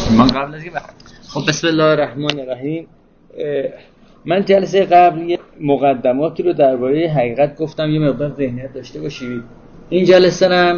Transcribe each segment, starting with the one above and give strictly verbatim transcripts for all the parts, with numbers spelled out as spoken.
من قبل از اینکه خب بسم الله الرحمن الرحیم، من جلسه قبل یه مقدماتی رو درباره حقیقت گفتم، یه مقدار ذهنیت داشته باشید. این جلسه هم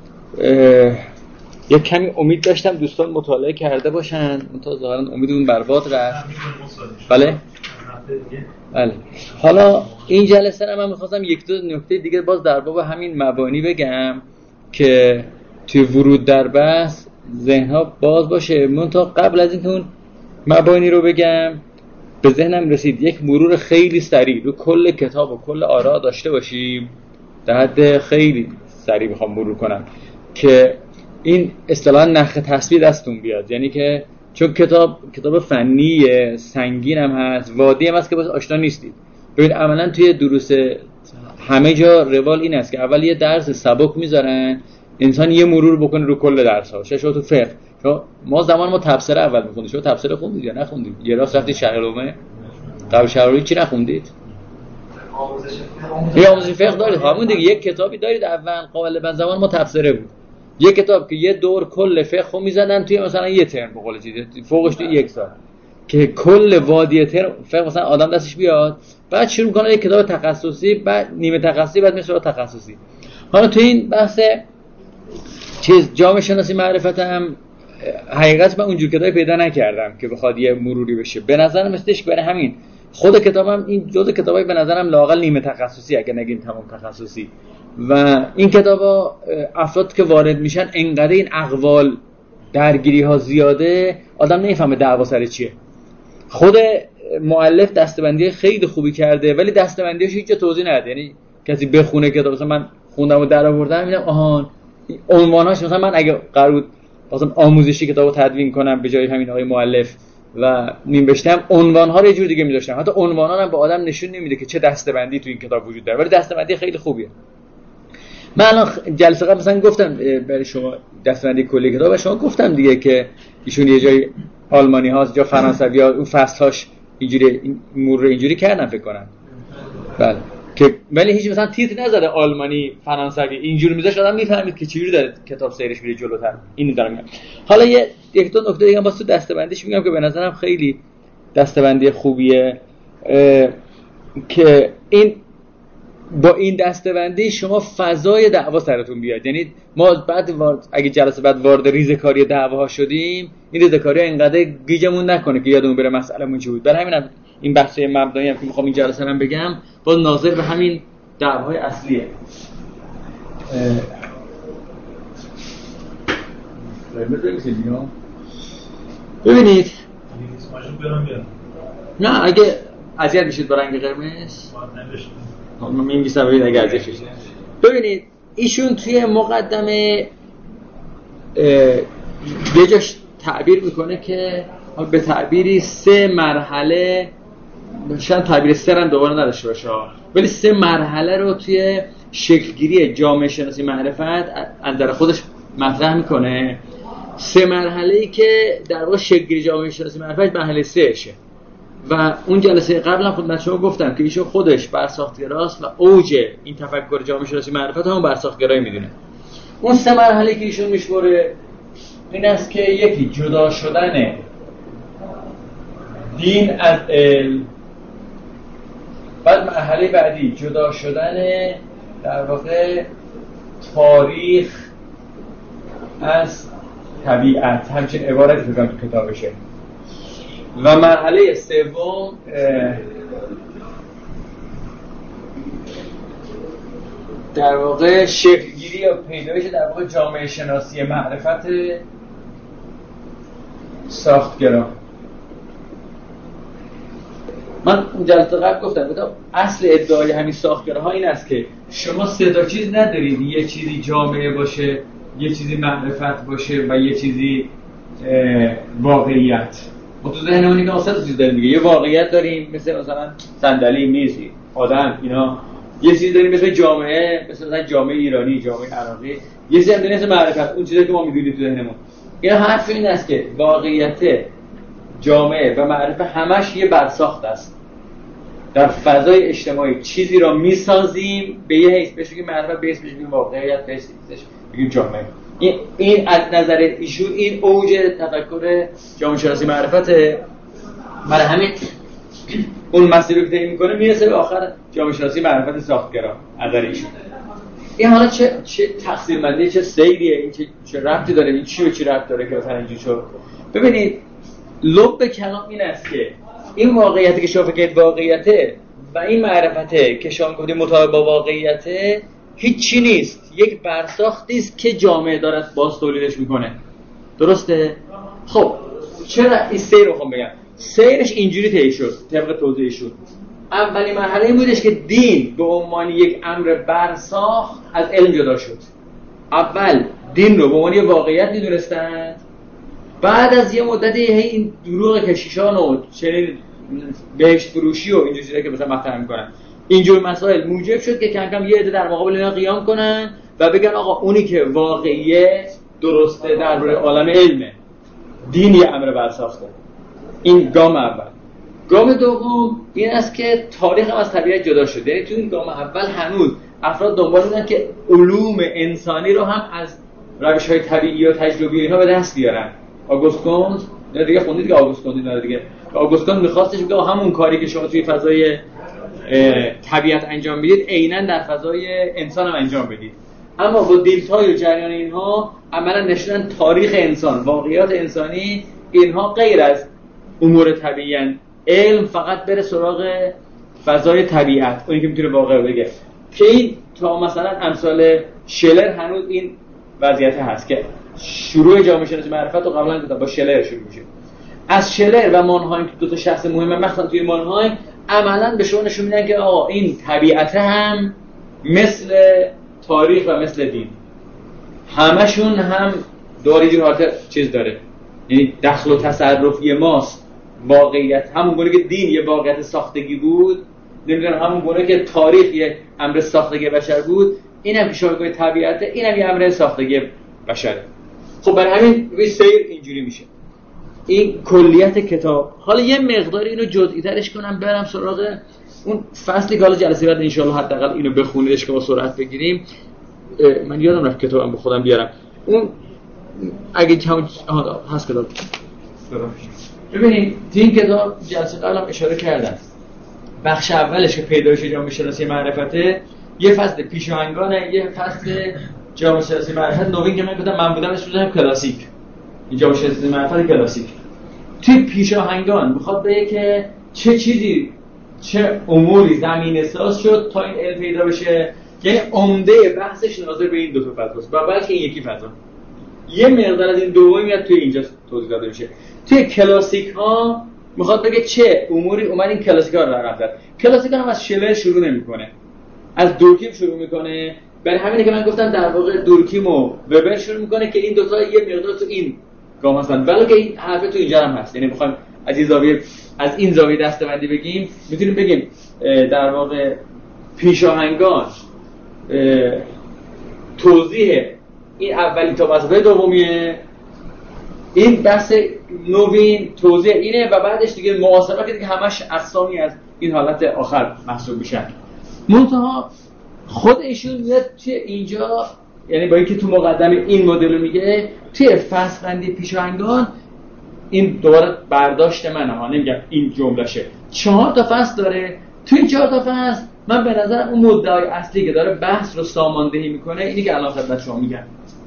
یه کمی امید داشتم دوستان مطالعه کرده باشن، منتها ظاهرا امیدمون برباد رفت. بله بله. حالا این جلسه هم من می‌خواستم یک دو نکته دیگه باز در باب همین مبانی بگم که توی ورود در بحث ذهن‌ها باز باشه. منتها قبل از اینکه اون مبانی رو بگم به ذهنم رسید یک مرور خیلی سریع رو کل کتاب و کل آرا داشته باشیم. در حد خیلی سریع میخوام مرور کنم که این اصطلاحاً نخ تسبیح دستون بیاد، یعنی که چون کتاب کتاب فنی سنگین هم هست، وادی هم هست که باز آشنا نیستید. ببین عملاً توی دروس همه جا روال این است که اول یه درس سبک میذارن انسان یه مرور بکنه رو کل درس‌ها. شما تو فقه ما زمان ما تفسیر اول می‌خوندیم، شما تفسیر خوندید یا نخوندید؟ یه راست رفتید شرح العلوم قبل شرح العلوم چی نخوندید؟ آموزش فقه. یه آموزش فقه دارید، همون دیگه یک کتابی دارید اول غالبا زمان ما تفسیره بود. یک کتاب که یه دور کل فقه رو می‌زدن توی مثلا یه ترم به قول چیزی فوقش توی یک سال که کل وادی ترم فقه مثلا آدم دستش بیاد، بعد شروع کنه یک کتاب تخصصی، بعد نیمه تخصصی، بعد میشه تخصصی. حالا تو این بحث چیز جامعه شناسی معرفت هم حقیقت من اونجور کتابی پیدا نکردم که بخواد یه مروری بشه. به نظرم مثلش برای همین خود کتابم این جزء کتابای به نظرم لااقل نیمه تخصصی اگه نگیم تمام تخصصی. و این کتابا افراد که وارد میشن انقدر این اقوال درگیری ها زیاده آدم نمیفهمه دعوا سر چیه. خود مؤلف دسته‌بندی خیلی خوبی کرده ولی دسته‌بندیش هیچ جا توضیح نده. یعنی کسی بخونه کتاب مثلا من خوندم و درآوردم میبینم آهان عنواناش مثلا من اگه قرار مثلا آموزشی کتابو تدوین کنم به جای همین آقای مؤلف و نوشتم عنوان‌ها رو یه جور دیگه می‌ذاشتم، حتی عنوان‌ها هم به آدم نشون نمیده که چه دسته‌بندی تو این کتاب وجود داره، ولی دسته‌بندی خیلی خوبیه. من الان جلسه قبل مثلا گفتم برای شما دسته‌بندی کلی کتاب و شما گفتم دیگه که ایشون یه جای آلمانی هاست جا فرانسوی ها، اون فصل‌هاش اینجوری مرور اینجوری کردن فکر کنم. بله که ولی هیچ مثلا تیتر نذاره آلمانی فرانسوی اینجوری میذاش آدم میفهمید که چجوری داره کتاب سیرش میره جلوتر. اینو دارم میگم. حالا یه یک دو نکته دیگه هم واسه دسته‌بندیش میگم که به نظرم خیلی دسته‌بندی خوبیه که این با این دسته‌بندی شما فضای دعوا سرتون بیاد. یعنی ما بعد وارد اگه جلسه بعد وارد ریزه‌کاری دعواها شدیم این ریزه‌کاری انقدر گیجمون نکنه که یادمون بره مسئله‌مون چی بود. برای همینم این بحث‌های مبدایی هم که می‌خوام این جلسه رو بگم باز ناظر به همین دعواهای اصلیه. ببینید نه اگه اذیت میشید با رنگ قرمز من می‌نویسم ببینید اگه اذیت میشید. ببینید ایشون توی مقدمه یه جاش تعبیر میکنه که به تعبیری سه مرحله، شاید تعبیر سه هم دوباره نداشته باشه ولی سه مرحله رو توی شکلگیری جامعه شناسی معرفت از در خودش مطرح میکنه. سه مرحله‌ای که در واقع شکلگیری جامعه شناسی معرفت مرحله سه شه و اون جلسه قبل هم خدمت شما گفتم که ایشون خودش برساختگراست و اوج این تفکر جامعه شناسی معرفت هم برساختگرایی میدونه. اون سه مرحله که ایشون میشموره این است که یکی جدا شدن دین از علم، بعد مرحله بعدی جدا شدن در واقع تاریخ از طبیعت، همچین عبارتی بگم تو کتابشه، و مرحله سوم در واقع شکلگیری یا پیدایش در واقع جامعه شناسی معرفت ساختگرا. من جلسه قبل گفتم گفتم اصل ادعای همین ساختگراها این است که شما سه تا چیز ندارید، یه چیزی جامعه باشه، یه چیزی معرفت باشه و یه چیزی واقعیت. ما تو ذهنمون اینا سه تا چیز داریم دیگه. یه واقعیت داریم مثل مثلا صندلی، میز، آدم، اینا. یه چیزی داریم مثل جامعه، مثل مثلا جامعه ایرانی، جامعه عراقی. یه چیزی هم داریم مثل معرفت، اون چیزی که ما می‌دونیم تو ذهنمون. اینا حرف این است که واقعیت، جامعه و معرفت همش یه برساخت است. در فضای اجتماعی چیزی را می‌سازیم به یه حیث بهش بگیم معرفت، به حیث بگیم واقعیت، به حیث بگیم جامعه. این این از نظر ایشون این اوج تفکر جامعه شناسی معرفته. برای همین اون مسیری که طی میکنه میرسه به آخر جامعه شناسی معرفت ساختگرا از نظر ایشون. این حالا چه چه تقسیم بندی، چه سیریه، این چه چه ربطی داره، این چی به چی ربط داره که مثلا اینجوری شد. ببینید لب کلام این است که این واقعیتی که شما فکر کنید واقعیته و این معرفته که شما گفتید مطابق با واقعیته هیچ چی نیست، یک برساختی است که جامعه داره باز تولیدش میکنه. درسته؟ خب چرا این سیر رو خواهم بگم؟ سیرش اینجوری طی شد طبق توضیح شد. اولین مرحله این بودش که دین به عنوان یک امر برساخت از علم جدا شد. اول دین رو به عنوان یک واقعیت می‌دونستند، بعد از یه مدتی این دروغ کشیشان و چنین بهشت فروشی و اینجور چیزا که مثلا مطرح می‌کنن، اینجور مسائل موجب شد که کم کم یه عده در مقابل اینا قیام کنن و بگن آقا اونی که واقعیه درسته درباره عالم علمه، دین یه امر برساخته. این گام اول. گام دوم این است که تاریخ هم از طبیعت جدا شده. یعنی تو این گام اول هنوز افراد دنبال بودن که علوم انسانی رو هم از روش‌های طبیعی و تجربی اینها به دست بیارن. آگوست کونت نه دیگه خوندید که آگوست کونت نه دیگه آگوست کونت می‌خواستش بگه همون کاری که شما توی فضای طبیعت انجام میدید عیناً در فضای انسان هم انجام بدید. اما با دیلتای و جریان اینها عملاً نشدن تاریخ انسان، واقعیات انسانی اینها غیر از امور طبیعی‌اند. علم فقط بره سراغ فضای طبیعت، اونی که میتونه واقع بگه. که این تا مثلا امثال شلر هنوز این وضعیت هست که شروع جامعه شناسی معرفت رو قبلا گفتم با شلر شروع میشه. از شلر و مانهایم که دو تا شخص مهمه، مثلا توی مانهایم عملاً به شما نشون میدن که آقا این طبیعت هم مثل تاریخ و مثل دین همشون هم داره این حالت چیز داره، یعنی دخل و تصرفی ماست. واقعیت همون گونه که دین یه واقعیت ساختگی بود، نمیدونم همون گونه که تاریخ یه امر ساختگی بشر بود، اینم که شما بگید طبیعته، اینم یه امر ساختگی بشره. خب برای همین روی سیر اینجوری میشه. این کلیت کتاب. حالا یه مقدار اینو جزئی ترش کنم برم سراغ اون فصلی که حالا جلسه بعد ان شاء الله حداقل اینو بخونیدش که با سرعت بگیریم. من یادم رفت کتابم به خودم بیارم. اون اگه هم هست کتاب. ببینید این کتاب جلسه قبلم اشاره کردم. بخش اولش که پیدایش جامعه شناسی معرفته، یه فصل پیشاهنگانه، یه فصل جامعه شناسی معرفت نوین که من گفتم من بودم اسمش بودم کلاسیک. این جامعه شناسی معرفت کلاسیک. توی پیشاهنگان میخواد بگه که چه چیزی چه اموری زمینه ساز شد تا این علم پیدا بشه. یعنی عمده بحثش ناظر به این دو تا فضاست و بلکه این یکی فضا. یه مقدار از این دومی میاد توی اینجا توضیح داده میشه. توی کلاسیک ها میخواد بگه چه اموری اومد این کلاسیک ها رو رقم زد. کلاسیک ها هم از شلر شروع نمیکنه، از دورکیم شروع میکنه. برای همینه که من گفتم در واقع دورکیم و وبر شروع میکنه که این دو تا یه مقدار تو این گام هستن، بلکه این حرف تو اینجا هم هست. یعنی میخوایم از این زاویه از این زاویه دسته‌بندی بگیم، میتونیم بگیم در واقع پیشاهنگان توضیح این اولی تا مسئله دومیه، این بحث نوین توضیح اینه و بعدش دیگه محاسبه که دیگه همش اقسامی از این حالت آخر محسوب میشن. منتها خود ایشون میاد توی اینجا، یعنی با اینکه تو مقدمه این مدل میگه، توی فصل بندی پیشاهنگان این دوباره برداشت منه ها، نمیگم این جملهشه، چهار تا فصل داره. توی این چهار تا فصل من به نظرم اون مدعای اصلی که داره بحث رو ساماندهی میکنه اینی که الان خدمت شما میگم.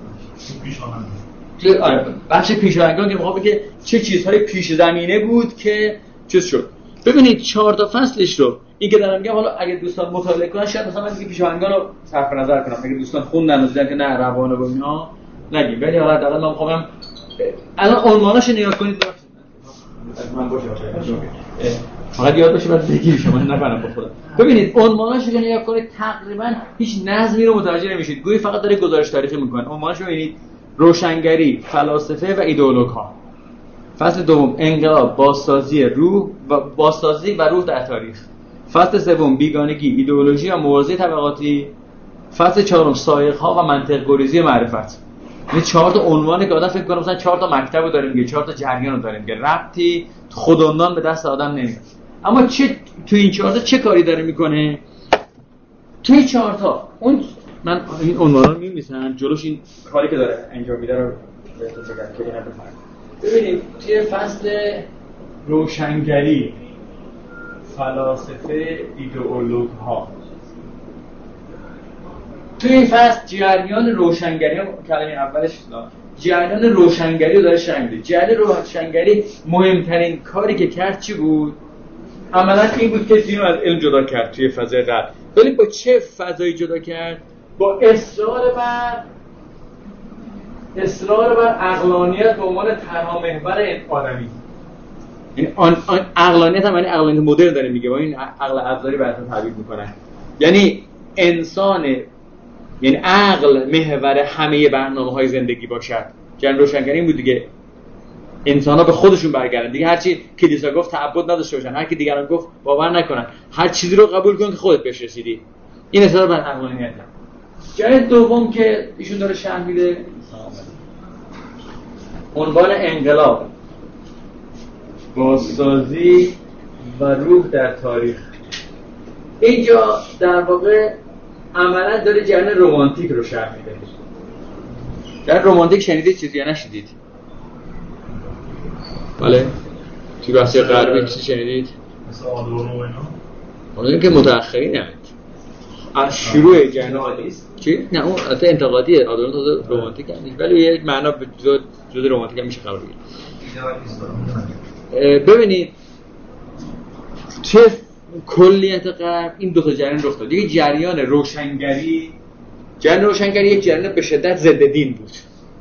توی آره بخش پیشاهنگان که میخوام بگه چه چیزهای پیش زمینه بود که چیز شد. ببینید چهار تا فصلش رو این که دارم میگم، حالا اگه دوستان مطالعه کنن شاید مثلا من دیگه پیشاهنگان رو صرف نظر کنم، اگه دوستان خوندن و دیدن که نه روانه و اینا نگیم، ولی حالا حداقل من میخوام الان عنواناشو نگاه کنید. من باشه فقط یاد باشه بعد بگید شما نفهمم با خودم. ببینید عنواناشو که نگاه کنید تقریبا هیچ نظمی رو متوجه نمیشید، گویی فقط داره گزارش تاریخی میکنه. عنواناشو ببینید: روشنگری، فلاسفه و ایدئولوگ‌ها. فصل دوم: انقلاب، بازسازی روح و بازسازی و روح در تاریخ. فصل سوم: بیگانگی، ایدئولوژی و مبارزه طبقاتی. فصل چهارم: سایق‌ها و منطق گریزی معرفت. این چهار تا عنوانه که آدم فکر کنه مثلا چهار تا مکتبو داره میگه، چهار تا جریانو داره میگه، ربطی خودمون به دست آدم نمیاد. اما چه تو این چهار تا چه کاری داره میکنه؟ تو این چهار تا اون من این عنوانا رو می‌نویسم جلوش این کاری که داره انجام میده رو بهتون بگم که اینا بفهمید. ببینید توی فصل روشنگری فلاسفه ایدئولوگ ها توی این فصل جریان روشنگری هم کلمه اولش جریان روشنگری رو داره شرح میده. جریان روشنگری مهمترین کاری که کرد چی بود؟ عملا این بود که دین رو از علم جدا کرد توی فضای غرب. ولی با چه فضایی جدا کرد؟ با اصرار بر اصرار بر عقلانیت به عنوان تنها محور آدمی. این آن آن عقلانیت هم یعنی عقلانیت مدرن داره میگه، با این عقل ابزاری براتون تعبیر میکنن. یعنی انسان، یعنی عقل محور همه برنامه‌های زندگی باشد. جریان روشنگری این بود دیگه، انسان‌ها به خودشون برگردن دیگه. هرچی کلیسا گفت تعبد نداشته باشن، هر کی دیگران گفت باور نکنن، هر چیزی رو قبول کن که خودت بهش رسیدی. این اصرار بر عقلانیت. جریان دوم که ایشون داره شرح میده عنوان انقلاب، بازسازی و روح در تاریخ. اینجا در واقع عملا داره جریان رمانتیک رو شرح میده. جریان رمانتیک شنیدید چیزی یا نشنیدید؟ بله؟ توی بحث غربی چیزی شنیدید؟ مثل آدورنو و اینا؟ اون که متأخرین همید از شروع جریان چی؟ نه اون البته انتقادیه. آدورنو تازه رمانتیک هم نیست، ولی یه معنا به جز جز رمانتیک هم میشه قرار بگیره. ببینید توی کلیت غرب این دو تا جریان رخ داد. یکی جریان روشنگری، جریان روشنگری یک جریان به شدت ضد دین بود.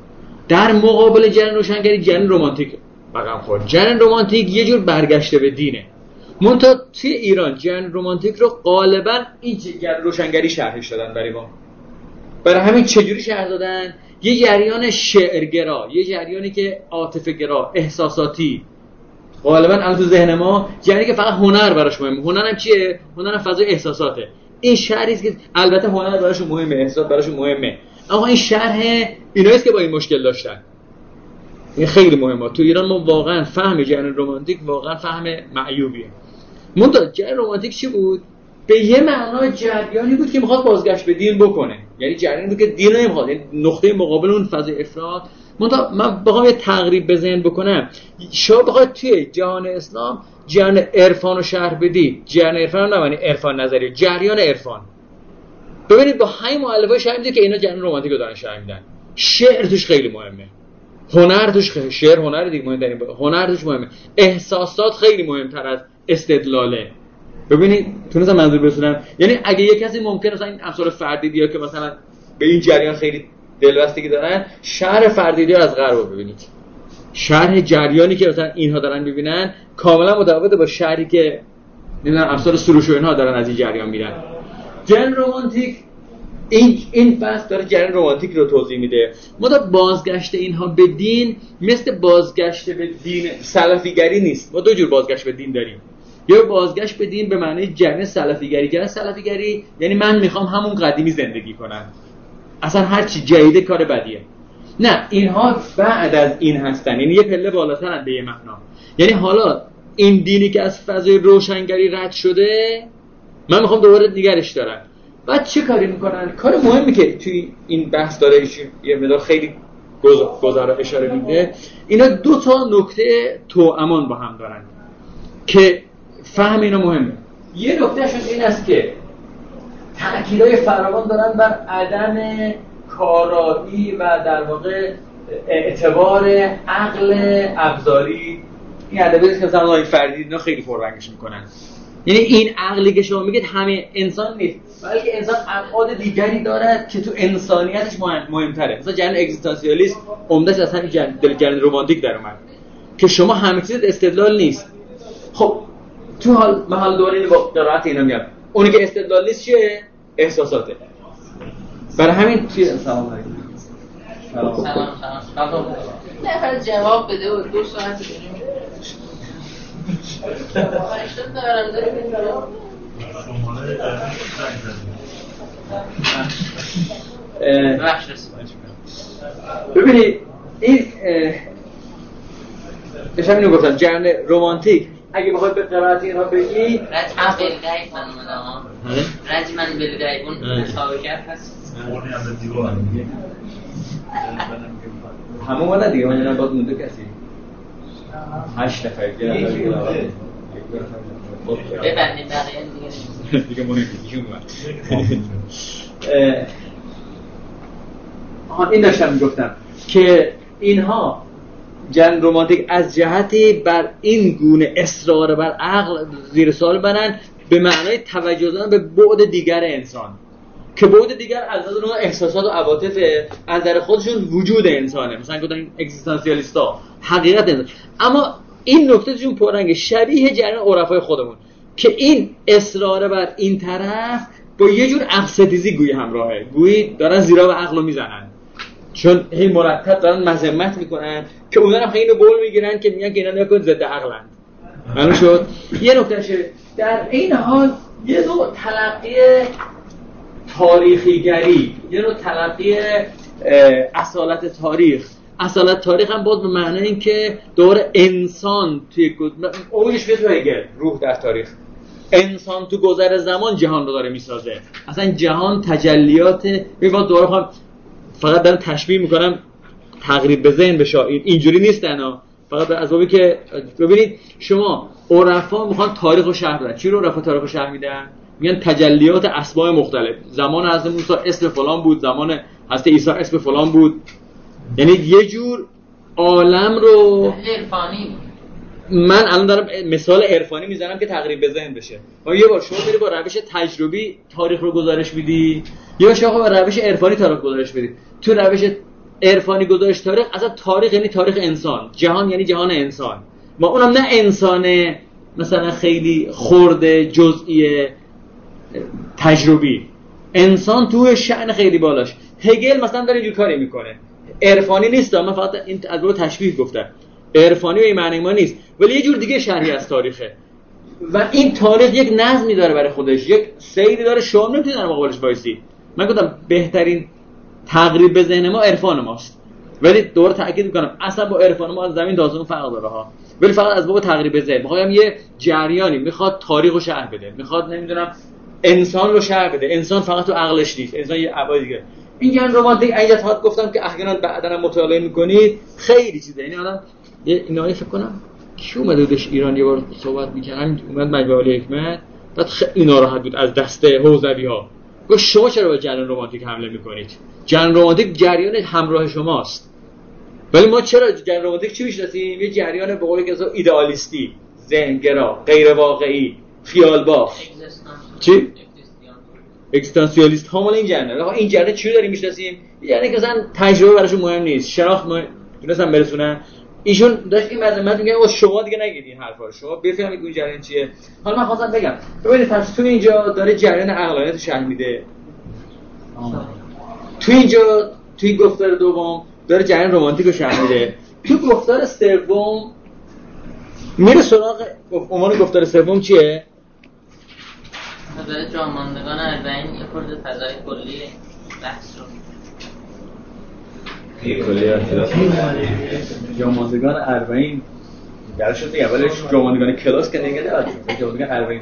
در مقابل جریان روشنگری جریان رمانتیک بقام خورد. جریان رمانتیک یه جور برگشته به دینه. منتها توی ایران جریان رمانتیک رو غالبا این جریان روشنگری شرحش دادن برای ما. برای همین چجوری شرح دادن؟ یه جریان شعرگرا، یه جریانی که عاطفه گرا، احساساتی. غالبا الان تو ذهن ما جریانی که فقط هنر براش مهمه. هنر هم چیه؟ هنر هم فضای احساساته. این شرحی است که البته هنر براش مهمه، احساس براش مهمه، اما این شرح ایناییست که با این مشکل داشتن. این خیلی مهمه. تو ایران ما واقعا فهم جریان رمانتیک واقعا فهم معیوبیه. منتها جریان رمانتیک چی بود؟ به یه معنای جریانی بود که میخواد بازگشت به دین بکنه. یعنی جریانی بود که دین نمیخواد، یعنی نقطه مقابل اون فضای افراط. منتها من بخوام یه تقریب به ذهن بکنم، شما بخواید توی جهان اسلام جریان عرفان رو شرح بدید، جریان عرفان نه معنی عرفان نظری، جریان عرفان. ببینید با همین مؤلفه شرح میده که اینا جریان رمانتیک رو دارن شرح میدن. شعر توش خیلی مهمه، هنر توش خیلی، شعر هنر دیگه مهمه، هنر توش مهمه، احساسات خیلی مهمتر از استدلاله. ببینید تونستم منظور برسونم. یعنی اگه یک کسی ممکنه مثلا این امثال فردیدیا که مثلا به این جریان خیلی دلبستگی دارن، شرح فردیدیا از غرب ببینید، شرح جریانی که مثلا اینها دارن میبینن کاملا متفاوته با شرحی که نمیدونم امثال سروش و اینها دارن از این جریان میرن. جریان رمانتیک این این بحث داره جریان رمانتیک رو توضیح میده. ما تا بازگشت اینها به دین مثل بازگشت به دین سلفیگری نیست. ما دو جور بازگشت به دین داریم. یا بازگشت به دین به معنی جریان سلفیگری. جریان سلفیگری یعنی من میخوام همون قدیمی زندگی کنم، اصلا هر چی جدیده کار بدیه. نه، اینها بعد از این هستن، یعنی یه پله بالاترن به یه معنا. یعنی حالا این دینی که از فضای روشنگری رد شده من میخوام دوباره دیگرش دارم. بعد چه کاری میکنن؟ کار مهمی که توی این بحث داره یه مقدار خیلی گذرا اشاره میده، اینا دو تا نکته توامان با هم دارن که فهم اینا مهمه. یه نکتهشون این است که تأکیدهای فراوان دارن بر عدم کارایی و در واقع اعتبار عقل ابزاری. این ادبیاتی که مثلا این فردی اینا خیلی پررنگش میکنن. یعنی این عقلی که شما میگید همه انسان نیست، بلکه انسان ابعاد دیگری دارد که تو انسانیتش مهم، مهمتره. مثلا جریان اگزیستانسیالیسم عمده‌اش از همین جریان رمانتیک در اومد که شما همه چیز استدلال نیست. خب تو حال محل دوره با قرائت اینا میاد، اونی که استدلال نیست چیه؟ احساساته. برای همین توی سلام علیکم. سلام سلام سلام. نفر جواب بده و دو ساعت بریم. اشتباه دارم دارم میذارم. ببینید این داشتم اینو گفتم، جریان رمانتیک اگه بخواد به قرائت اینها بگی رجمن بلگیب من اومدم ها رجمن بلگیب اون مسابقه هست خورده هم به دیوار همون والا دیگه من باید مونده کسی هشت نفر دیگه ببندیم بقیه دیگه دیگه مونده دیگه آها این داشتم میگفتم که اینها جن رمانتیک از جهتی بر این گونه اصرار بر عقل زیر سوال برن به معنای توجه دادن به بعد دیگر انسان که بعد دیگر از نظر اون احساسات و عواطف از نظر خودشون وجود انسانه، مثلا گفتن اگزیستانسیالیستا حقیقت انسان. اما این نکتهشون پررنگه شبیه جریان عرفای خودمون که این اصرار بر این طرف با یه جور عقل‌ستیزی گویی همراهه، گویی دارن زیرا به عقل رو میزنن چون هی مرتب دارن مذمت میکنن که اونها هم خیلی بول میگیرن که میگن که اینا نکن ضد عقلن. معلوم شد یه نکتهشه در این حال یه نوع تلقی تاریخیگری، یه نوع تلقی اصالت تاریخ. اصالت تاریخ هم باز به معنی این که دور انسان توی اوجش به تو هگل روح در تاریخ، انسان تو گذر زمان جهان رو داره میسازه. اصلا جهان تجلیات میواد دوره هم فقط دارم تشبیه میکنم تقریب به ذهن بشه، اینجوری نیستن ها، فقط از بابی که ببینید شما عرفا میخوان تاریخ رو شرح بدن. چی رو عرفا تاریخ رو شرح میدن؟ میگن تجلیات اسماء مختلف. زمان حضرت موسی اسم فلان بود، زمان حضرت عیسی اسم فلان بود، یعنی یه جور عالم رو عرفانی. من الان دارم مثال عرفانی میزنم که تقریب به ذهن بشه. و یه بار شما میری با روش تجربی تاریخ رو گزارش میدی، یا شما با روش عرفانی تاریخ گزارش میدی. تو روش عرفانی گزارش تاریخ، اصلا تاریخ یعنی تاریخ انسان، جهان یعنی جهان انسان. ما اونم نه انسان مثلا خیلی خرد جزئی تجربی، انسان تو شأن خیلی بالاش. هگل مثلا داره اینجور کاری میکنه، عرفانی نیست، من فقط این از رو تشبیه گفتم، عرفانی و این معنی ما نیست، ولی یه جور دیگه شرحی از تاریخه و این تاریخ یک نظمی داره برای خودش، یک سیری داره، شما نمیتونید در مقابلش وایسی. من گفتم بهترین تقریب به ذهن ما عرفان ماست، ولی دوباره تاکید میکنم اصلا با عرفان ما از زمین تا آسمون فرق داره ها، ولی فقط از باب تقریب به ذهن میخوام یه جریانی میخواد تاریخ رو شرح بده، میخواد نمیدونم انسان رو شرح بده. انسان فقط تو عقلش نیست، انسان یه ابعاد دیگه. این جن رمانتیک ایجاد گفتم که احیانا بعداً مطالعه میکنید خیلی چیزه. یعنی آدم یه اینایی فکر کنم کی اومده بودش ایران یه بار صحبت میکردم، اومد مجمع الحکمت، بعد خیلی ناراحت بود از دسته حوزوی ها، گفت شما چرا به جریان رمانتیک حمله میکنید؟ جریان رمانتیک جریان همراه شماست، ولی ما چرا جریان رمانتیک چی میشناسیم؟ یه جریان به قول کسا ایدئالیستی، ذهنگرا، غیر واقعی، خیال باف. چی؟ اگزیستانسیالیست ها مال این جریانه. آقا این جریان چی رو داریم میشناسیم؟ یعنی که مثلا تجربه براشون مهم نیست، شناخت ما تونستن برسونن. ایشون داشت این مذمت میگه او شما دیگه نگید این حرفا رو، شما بفهمید اون جریان چیه. حالا من خواستم بگم ببینید پس تو اینجا داره جریان عقلانیت رو شرح میده، تو اینجا تو این گفتار دوم داره جریان رمانتیک رو شرح میده، تو گفتار سوم میره سراغ عنوان گفتار سوم چیه؟ داره جاماندگان اربعین یه خورده فضای کلی بحث رو یه کلی اختلاف جاماندگان اربعین در شد دیگه. اولش جاماندگان کلاس که نگه دارد شد جاماندگان اربعین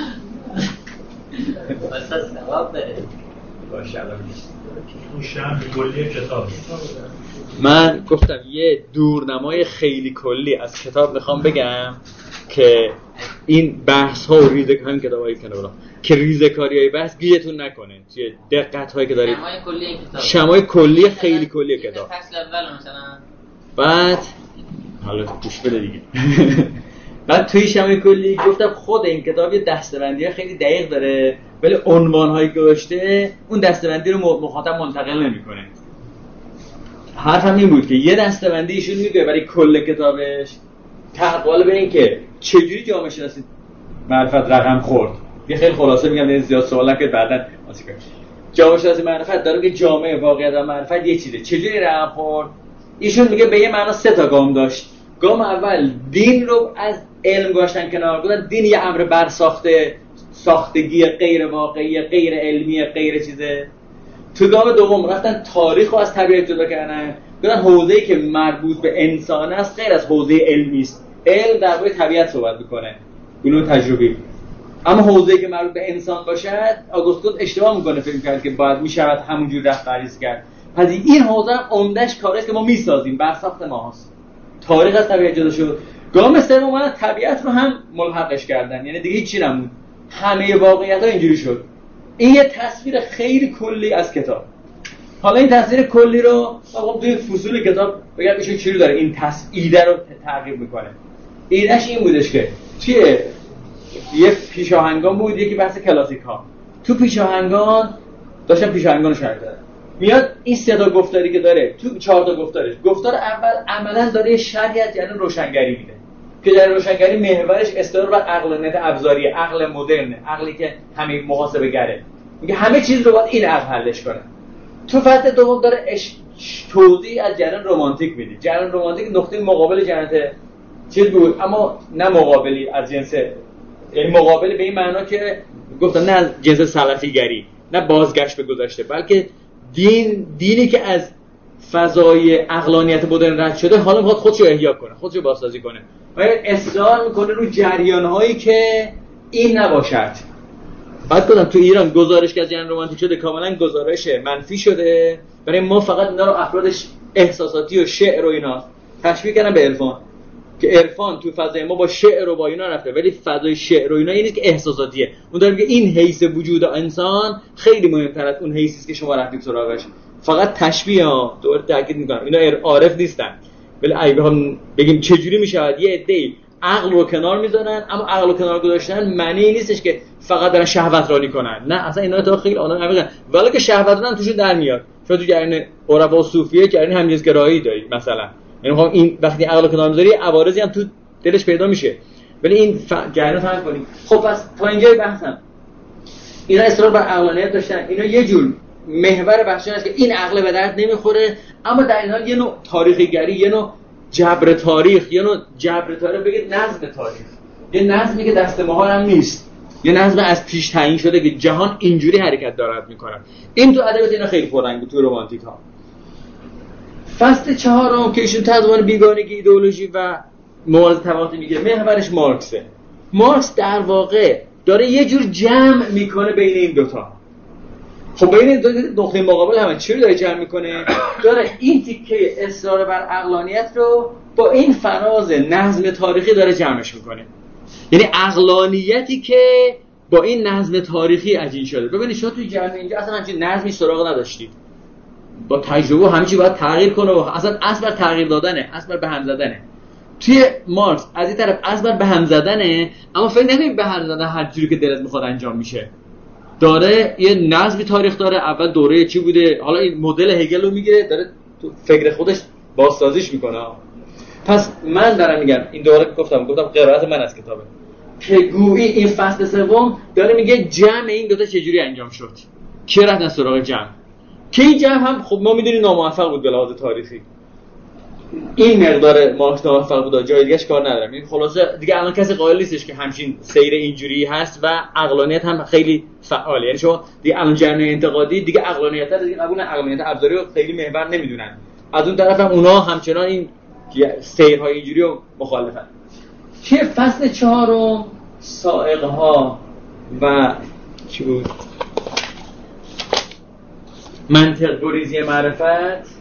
بسا ثواب بره باشه. الان اون شرح کلی کتاب من گفتم یه دورنمای خیلی کلی از کتاب میخوام بگم که این بحث ها و ریزه‌کاری کتابای کنارا که ریزه‌کاریای بحث گیجتون نکنه، چیه دقت هایی که دارید، شمای کلی این کتاب، شمای کلی خیلی کلی کتاب. فصل اول مثلا بعد حالا گوش بده دیگه. بعد توی شمای کلی گفتم خود این کتاب یه دسته‌بندی خیلی دقیق داره، ولی عنوان هایی که داشته اون دسته‌بندی رو مخاطب منتقل نمیکنه. حرفم این بود که یه دسته‌بندی ایشون میگه برای کل کتابش تقابل به این که چجوری جامعه شناسی معرفت رقم خورد. یه خیلی خلاصه میگم این زیاد سوال نکنید بعداً واسه کنم. جامعه شناسی معرفت داره که جامعه واقعیت و معرفت یه چیزه، چجوری رقم خورد؟ ایشون میگه به یه معنا سه تا گام داشت. گام اول دین رو از علم گذاشتن کنار، گفتن دین یه امر برساخته، ساختگی غیر واقعی، غیر علمی، غیر چیزه. تو گام دوم رفتن تاریخ رو از طبیعت جدا کردن، گفتن حوزه‌ای که مربوط به انسان است غیر از حوزه علمی است. علم درباره طبیعت صحبت میکنه، علوم تجربی. اما حوزه‌ای که مربوط به انسان باشد آگوستو اشتباه میکنه فکر کرد که باید میشود همونجور رفت بررسی کرد. پس این حوزه هم عمده‌اش کاری است که ما میسازیم، برساخت ماست. تاریخ از طبیعت جدا شد. گام سوم اومدن طبیعت رو هم ملحقش کردن، یعنی دیگه هیچ چیزی نموند، همه واقعیت‌ها اینجوری شد. این یه تصویر خیلی کلی از کتاب. حالا این تصویر کلی رو آقا توی فصول کتاب بگم میشه چی داره این تص ایده رو تغییر میکنه. ایدهش این بودش که توی یه پیشاهنگان بود، یکی بحث کلاسیک ها. تو پیشاهنگان داشتن پیشاهنگان رو شرح دادن. میاد این سه تا گفتاری که داره تو چهار تا گفتارش، گفتار اول عملاً داره شرحی از جریان روشنگری میده که در روشنگری محورش استدلال بر عقلانیت ابزاری، عقل مدرن، عقلی که همه محاسبه گره. میگه همه چیز رو باید این عقل حلش کنه. تو فصل دوم داره اش... توضیح از جریان رمانتیک میده. جریان رمانتیک نقطه مقابل جریان چیز بود، اما نه مقابلی از جنس، یعنی مقابل به این معنا که گفتم نه از جنس سلفی گری، نه بازگشت به گذشته، بلکه دین دینی که از فضای عقلانیت مدرن رد شده حالا میخواد خودشو احیا کنه، خودشو بازسازی کنه و اصرار میکنه رو جریان‌هایی که این نباشد. بعد گفتم تو ایران گزارش که از جریان رمانتیک شده کاملا گزارش منفی شده، برای ما فقط اینا رو افرادش احساساتی و شعر و اینا تشبیه کردن به عرفان، که عرفان تو فضای ما با شعر و با اینا رفته، ولی فضای شعر و اینا اینه که احساساتیه. اون داره میگه این حیث وجود انسان خیلی مهمتر از اون حیثی است که شما رفتید سراغش. فقط تشبیه ها، دوباره تاکید میکنم اینا عارف نیستن، ولی اگه بخوام بگیم چجوری میشود یه عده‌ای عقل رو کنار میذارن، اما عقل رو کنار گذاشتن معنی نیستش که فقط دارن شهوت رانی کنن، نه اصلا اینا تا خیلی آنها عمیقه، ولی که شهوت ران توشون در میاد. شاید تو جریان عرفا و صوفیه جریان همجنسگرایی داری مثلا، یعنی این وقتی عقل رو کنار میذاری عوارضی هم تو دلش پیدا میشه، ولی این ف... جریان فهم کنیم. خب پس تا اینجای بحثم اینا اصرار بر عقلانیت داشتن، اینا یه جور محور بحثشون است که این عقل به درد نمیخوره، اما در این حال یه نوع تاریخی گری، یه نوع جبر تاریخ، یه نوع جبر تاریخ بگید نظم تاریخ، یه نظمی که دست ما هم نیست، یه نظم از پیش تعیین شده که جهان اینجوری حرکت دارد میکنه. این تو ادبیات اینا خیلی پررنگ بود، تو رمانتیک ها. فصل چهارم که ایشون تضمین بیگانگی ایدئولوژی و مبارزه طبقاتی میگه، محورش مارکسه. مارکس در واقع داره یه جور جمع میکنه بین این دوتا. خب بین این دو نقطه مقابل هم چی رو داره جمع میکنه؟ داره این تیکه اصرار بر عقلانیت رو با این فراز نظم تاریخی داره جمعش میکنه. یعنی عقلانیتی که با این نظم تاریخی عجین شده. ببینید شما توی جمع اینجا اصلا همچین نظمی سراغ نداشتید، با تجربه همه چی باید تغییر کنه و اصلا اصل بر تغییر دادنه، اصل بر به هم زدنه. توی مارکس از این طرف اصل بر به هم زدنه، اما فکر نکنید به هم زدن هر جوری که دلت میخواد انجام میشه. داره یه نظمی تاریخ داره، اول دوره چی بوده، حالا این مدل هگل رو میگیره داره تو فکر خودش بازسازیش میکنه. پس من دارم میگم این دوره گفتم گفتم قرائت من از کتابه که گویی این فصل سوم داره میگه جمع این دو تا چجوری انجام شد، کی رفتن سراغ جمع، که این جمع هم خب ما میدونیم ناموفق بود به لحاظ تاریخی. این مقدار مارکس ناموفق بود، جای دیگه‌اش کار ندارم. این خلاصه دیگه الان کسی قائل نیستش که همچین سیر اینجوری هست و عقلانیت هم خیلی فعاله. یعنی شما دیگه الان جریان انتقادی دیگه عقلانیت دیگه قبول عقلانیت ابزاری رو خیلی محور نمیدونن، از اون طرف هم اونا همچنان این سیرهای اینجوری رو مخالفن. چه فصل چهارم سائقه ها و چی بود؟ منطق گریزی معرفت.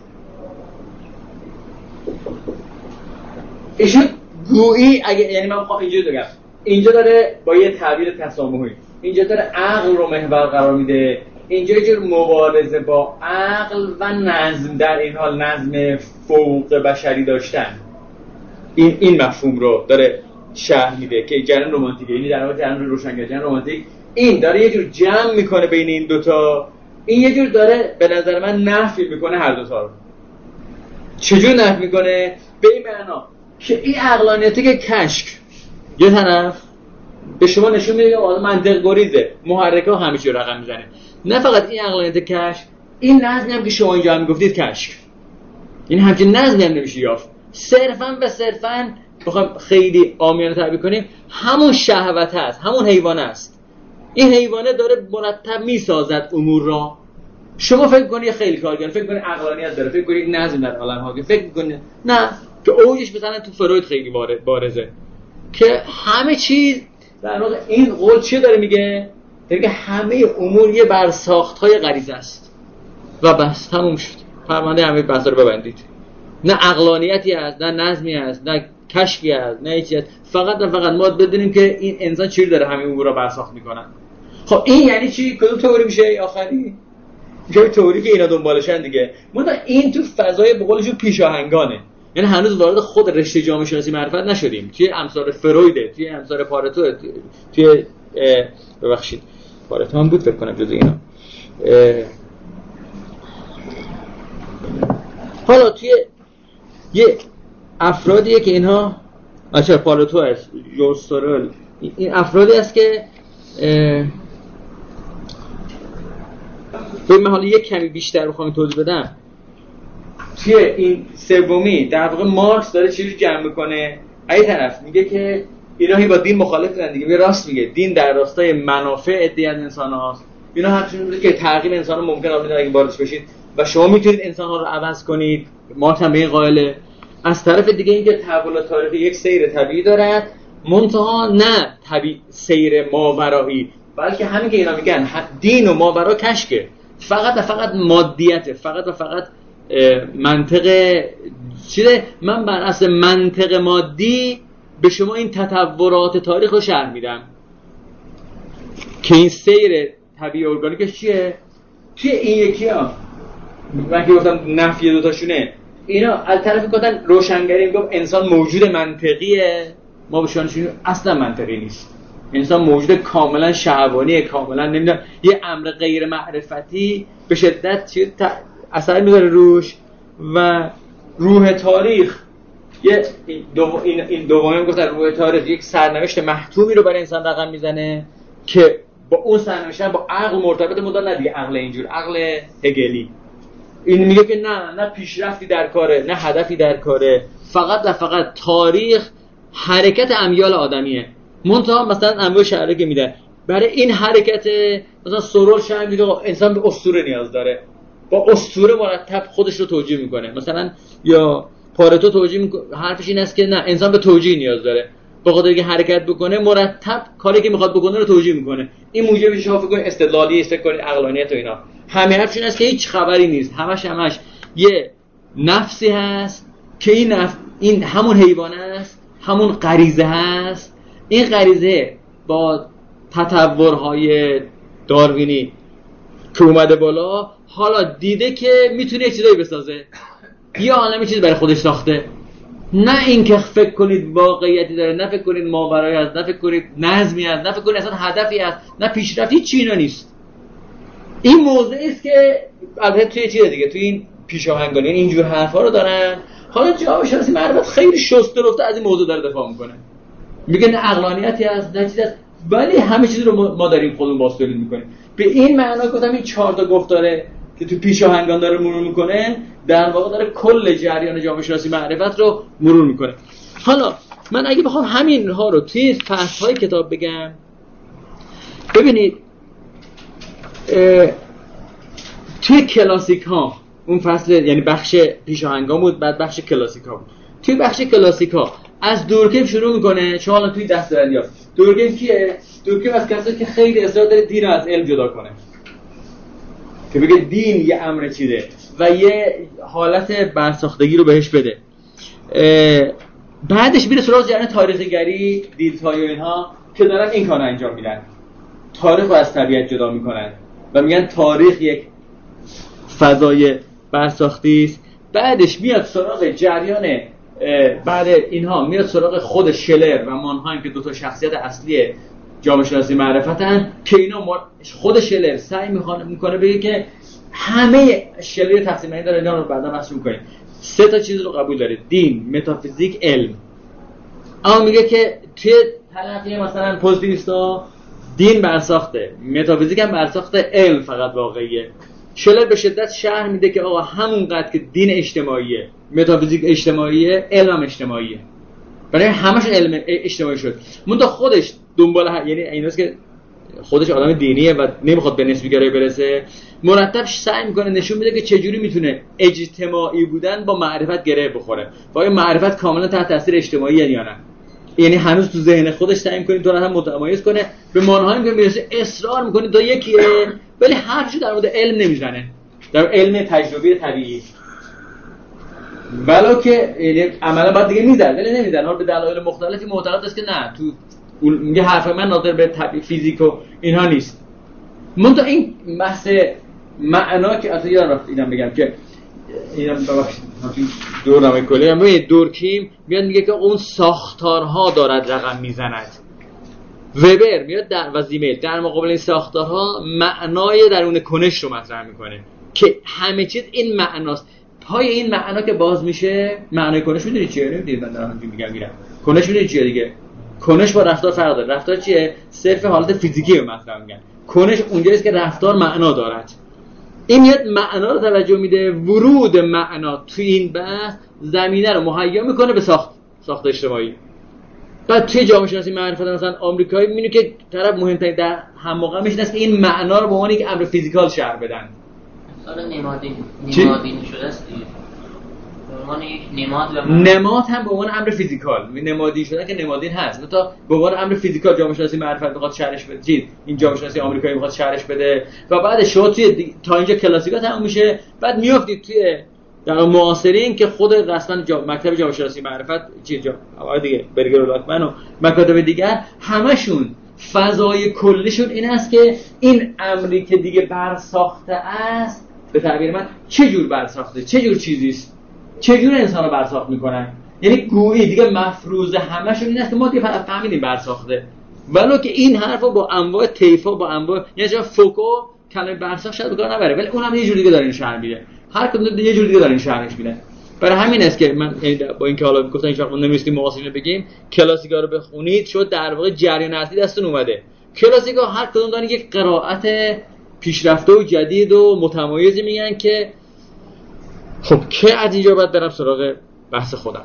ایشون گویی اگه یعنی من میخوام اینجوری بگم، اینجا داره با یه تعبیر تسامحی اینجا داره عقل رو محور قرار میده، اینجا یه جور مبارزه با عقل و نظم، در این حال نظم فوق بشری داشتن، این این مفهوم رو داره شرح میده که جریان رمانتیک، یعنی در واقع جریان روشنگری، جریان رمانتیک این داره یه جور جمع میکنه بین این دوتا، این یه جور داره به نظر من نفی میکنه هر دوتا رو. چجور نفی میکنه؟ به این معنا که این عقلانیتی که کشک یه طرف به شما نشون میده منطق گریزه، محرکه ها همه چی رقم میزنه، نه فقط این عقلانیت کشک، این نظمی هم که شما اینجا هم میگفتید کشک، این همچین نظمی هم نمیشه یافت. صرفاً به صرفاً بخوام خیلی عامیانه تعبیر کنیم همون شهوت هست، همون حیوانه است. این حیوانه داره مرتب میسازد امور را. شما فکر کنید خیلی کارگر، فکر کنید عقلانیت داره، فکر کنید نظم در عالم ها، فکر کنید نه، که اوجش مثلا تو فروید خیلی بارزه که همه چیز در واقع این قول چی داره میگه؟ داره که همه امور یه برساخت‌های غریزه است و بس تموم شد. فرمانده همه بحثا رو ببندید. نه عقلانیتی هست، نه نظمی هست، نه کشفی هست، نه هیچی هست. فقط و فقط ما بدونیم که این انسان چی داره همه امور رو برساخت میکنن. خب این یعنی چی؟ کدوم تئوری میشه آخری؟ میشه تئوری که اینا دنبالشن دیگه. ما این تو فضای به قولشون پیشاهنگانه. یعنی هنوز وارد خود رشته جامعه شناسی معرفت نشدیم. توی امثال فرویده، توی امثال پارتو، توی ببخشید پارتو هم بود فکر کنم جز اینا. حالا توی یه افرادیه که اینها اچه پارتو هست، جورسورل، این افرادی است که به من حالا یک کمی بیشتر بخوام توضیح بدم. توی این سومی در واقع مارکس داره چیزی جمع میکنه. این طرف میگه که اینا با دین مخالفن دیگه، به راست میگه دین در راستای منافع عده‌ای از انسان‌هاست. اینا حرفشون میگه که تغییر انسان ممکن است اگه واردش بشید و شما میتونید انسان‌ها رو عوض کنید. مارکس هم به این قائله. از طرف دیگه اینکه تحولات تاریخی یک سیر طبیعی دارد، منتها نه طبیعی سیر ماورایی، بلکه همین که اینا میگن دین و ماورا کشکه، فقط و فقط مادیته، فقط و فقط منطق چیه. من بر اساس منطق مادی به شما این تطورات تاریخ رو شرح میدم که این سیر طبیعی ارگانیکش چیه. توی این یکی ها من که گفتم نفی دوتاشونه، اینا از طرف گفتن روشنگری میگم انسان موجود منطقیه، ما به شانشون اصلا منطقی نیست. انسان موجود کاملا شهوانیه، کاملا نمیدونم یه امر غیر معرفتی به شدت چیز ت... اثر میذاره روش. و روح تاریخ یه دو... این این دومی گفتن روح تاریخ یک سرنوشت محتومی رو برای انسان رقم میزنه که با اون سرنوشت با عقل مرتبط مدل ندیگه، عقل اینجور عقل هگلی. این میگه که نه نه پیشرفتی در کاره، نه هدفی در کاره، فقط و فقط تاریخ حرکت امیال آدمیه. منتها مثلا انواع شعره که میده برای این حرکت، مثلا سرور شعر میگه انسان به اسطوره نیاز داره، با اسطوره مرتب خودش رو توجیه میکنه. مثلا یا پارتو توجیه میکنه، حرفش این است که نه انسان به توجیه نیاز داره، به خاطر اینکه حرکت بکنه مرتب کاری که میخواد بکنه رو توجیه میکنه. این موجب شما فکر کنید استدلالی است، فکر کنید عقلانیت و اینا. همه حرفش این است که هیچ خبری نیست، همش همش یه نفسی هست که این نفس این همون حیوان است، همون غریزه هست. این غریزه با تطورهای داروینی که اومده بالا، حالا دیده که میتونه یه چیزایی بسازه، یه عالمه چیز برای خودش ساخته. نه اینکه فکر کنید واقعیتی داره، نه فکر کنید ماورایی هست، نه فکر کنید نظمی هست، نه فکر کنید اصلا هدفی هست، نه پیشرفتی، چی اینا نیست. این موضوعی است که البته توی چیز دیگه توی این پیشاهنگانی اینجور حرفا رو دارن. حالا جواب شناسی معرفت خیلی شسته رفته از این موضوع داره دفاع میکنه، میگه نه عقلانیتی هست نه چیزی هست، ولی همه چیز رو ما داریم خودمون باستولید میکنیم. به این معنا گفتم این چهار تا گفتاره که تو پیشاهنگان داره مرور میکنه، در واقع داره کل جریان جامعه شناسی معرفت رو مرور میکنه. حالا من اگه بخوام همین ها رو توی فصل‌های کتاب بگم، ببینید توی کلاسیک ها اون فصل یعنی بخش پیشاهنگان بود، بعد بخش کلاسیک ها بود. توی بخش کلاسیک ها از دورکیم شروع میکنه. شما الان توی دستبندی ها دورکیم کیه؟ دورکیم از کسایی که خیلی اصرار داره دین رو از علم جدا کنه، که بگه دین یه امر چیده و یه حالت برساختگی رو بهش بده. بعدش میره سراغ جریان تاریخی‌گری، دیلتای و اینها که دارن این کارو انجام میدن، تاریخ رو از طبیعت جدا میکنن و میگن تاریخ یک فضای برساختی است. بعدش میاد سراغ جریان بعد اینها میاد سراغ خود شلر و مانهایم که دو تا شخصیت اصلی جامعه شناسی معرفتن، که اینا خود شلر سعی میکنه بگه که همه شلر تقسیم بندی داره، اینا رو بعدا بحث میکنیم. سه تا چیز رو قبول داره: دین، متافیزیک، علم. اما میگه که توی تلقی مثلا پوزیتیویستا دین برساخته، متافیزیک هم برساخته، علم فقط واقعیه. شلر به شدت شرح میده که آقا همونقدر که دین اجتماعیه، متافیزیک اجتماعیه، علم هم اجتماعیه، برای همش علم اجتماعی شد. منتها خودش دنبال ه... یعنی ایناست که خودش آدم دینیه و نمیخواد به نسبی‌گرایی برسه، مرتب سعی میکنه نشون بده که چجوری میتونه اجتماعی بودن با معرفت گره بخوره و آیا معرفت کاملا تحت تاثیر اجتماعی یا نه. یعنی هنوز تو ذهن خودش تعیین کنید دو هم متمایز کنه، به مانهایی که میرسه اصرار میکنه تا یکیه، ولی حرفی در مورد علم نمیزنه، در علم تجربی طبیعی، ولو که یعنی عملا بعد دیگه میزنه ولی نمیزنه، به دلایل مختلفی معتقد است که نه تو میگه حرف من ناظر به طبیعی فیزیک و اینها نیست. من تا این بحث معنا که اصلا یادم رفت اینم بگم که اینم ببخشید همین دورنامه کلی هم ببینید دورکیم میاد میگه که اون ساختارها دارد رقم میزند. وبر میاد در و زیمل در مقابل این ساختارها معنای درون کنش رو مطرح میکنه که همه چیز این معناست. پای این معنا که باز میشه معنای کنش میدونی چیه؟ نمیدونید من دارم همین میگم میرم کنش میدونی چیه دیگه؟ کنش با رفتار فرق داره. رفتار چیه؟ صرف حالت فیزیکی رو مطرح میگن. کنش اونجاییست که رفتار معنا دارد. این میاد معنا رو توجه میده، ورود معنا تو این بحث زمینه رو مهیا میکنه به ساخت ساخت اجتماعی. بعد توی جامعه شناسی معرفت مثلا آمریکایی میبینه که طرف مهمترین در هم موقع میشه است که این معنا رو به عنوان یک امر فیزیکال شرح بدن. مثلا نمادین نمادین شده است دیگه. به عنوان یک نماد و نماد هم به عنوان امر فیزیکال نمادین شده که نمادین هست. مثلا به عنوان امر فیزیکال جامعه شناسی معرفت میخواد شرحش بده. چیز این جامعه شناسی آمریکایی میخواد شرحش بده و بعد شما توی تا اینجا کلاسیکا تموم میشه، بعد میافتید توی در معاصرین که خود رسما جا... مکتب جامعه شناسی معرفت چیز جا آقا دیگه برگر و لاکمن و مکاتب دیگر همشون فضای کلیشون این است که این امری که دیگه برساخته است به تعبیر من چه جور برساخته، چه جور چیزی است، چه جور انسانو برساخت میکنن. یعنی گویی دیگه مفروض همشون این است که ما دیگه فهمیدیم برساخته، ولو که این حرفو با انواع طیفا با انواع یعنی جا فوکو کلمه برساخت شاید به کار نبره، ولی اونم یه جوری دیگه داره این شرح میده، هر کدوم یه جوری دیگه داره این شرحش میده. برای همین است که من با این که حالا گفتم هیچ وقت نمی‌رسیم معاصرین بگیم کلاسیکا رو بخونید، شد در واقع جریان اصلی دستون اومده. کلاسیکا هر کدوم دارن یک قرائت پیشرفته و جدید و متمایزی میگن که خب که از اینجا بعد برم سراغ بحث خودم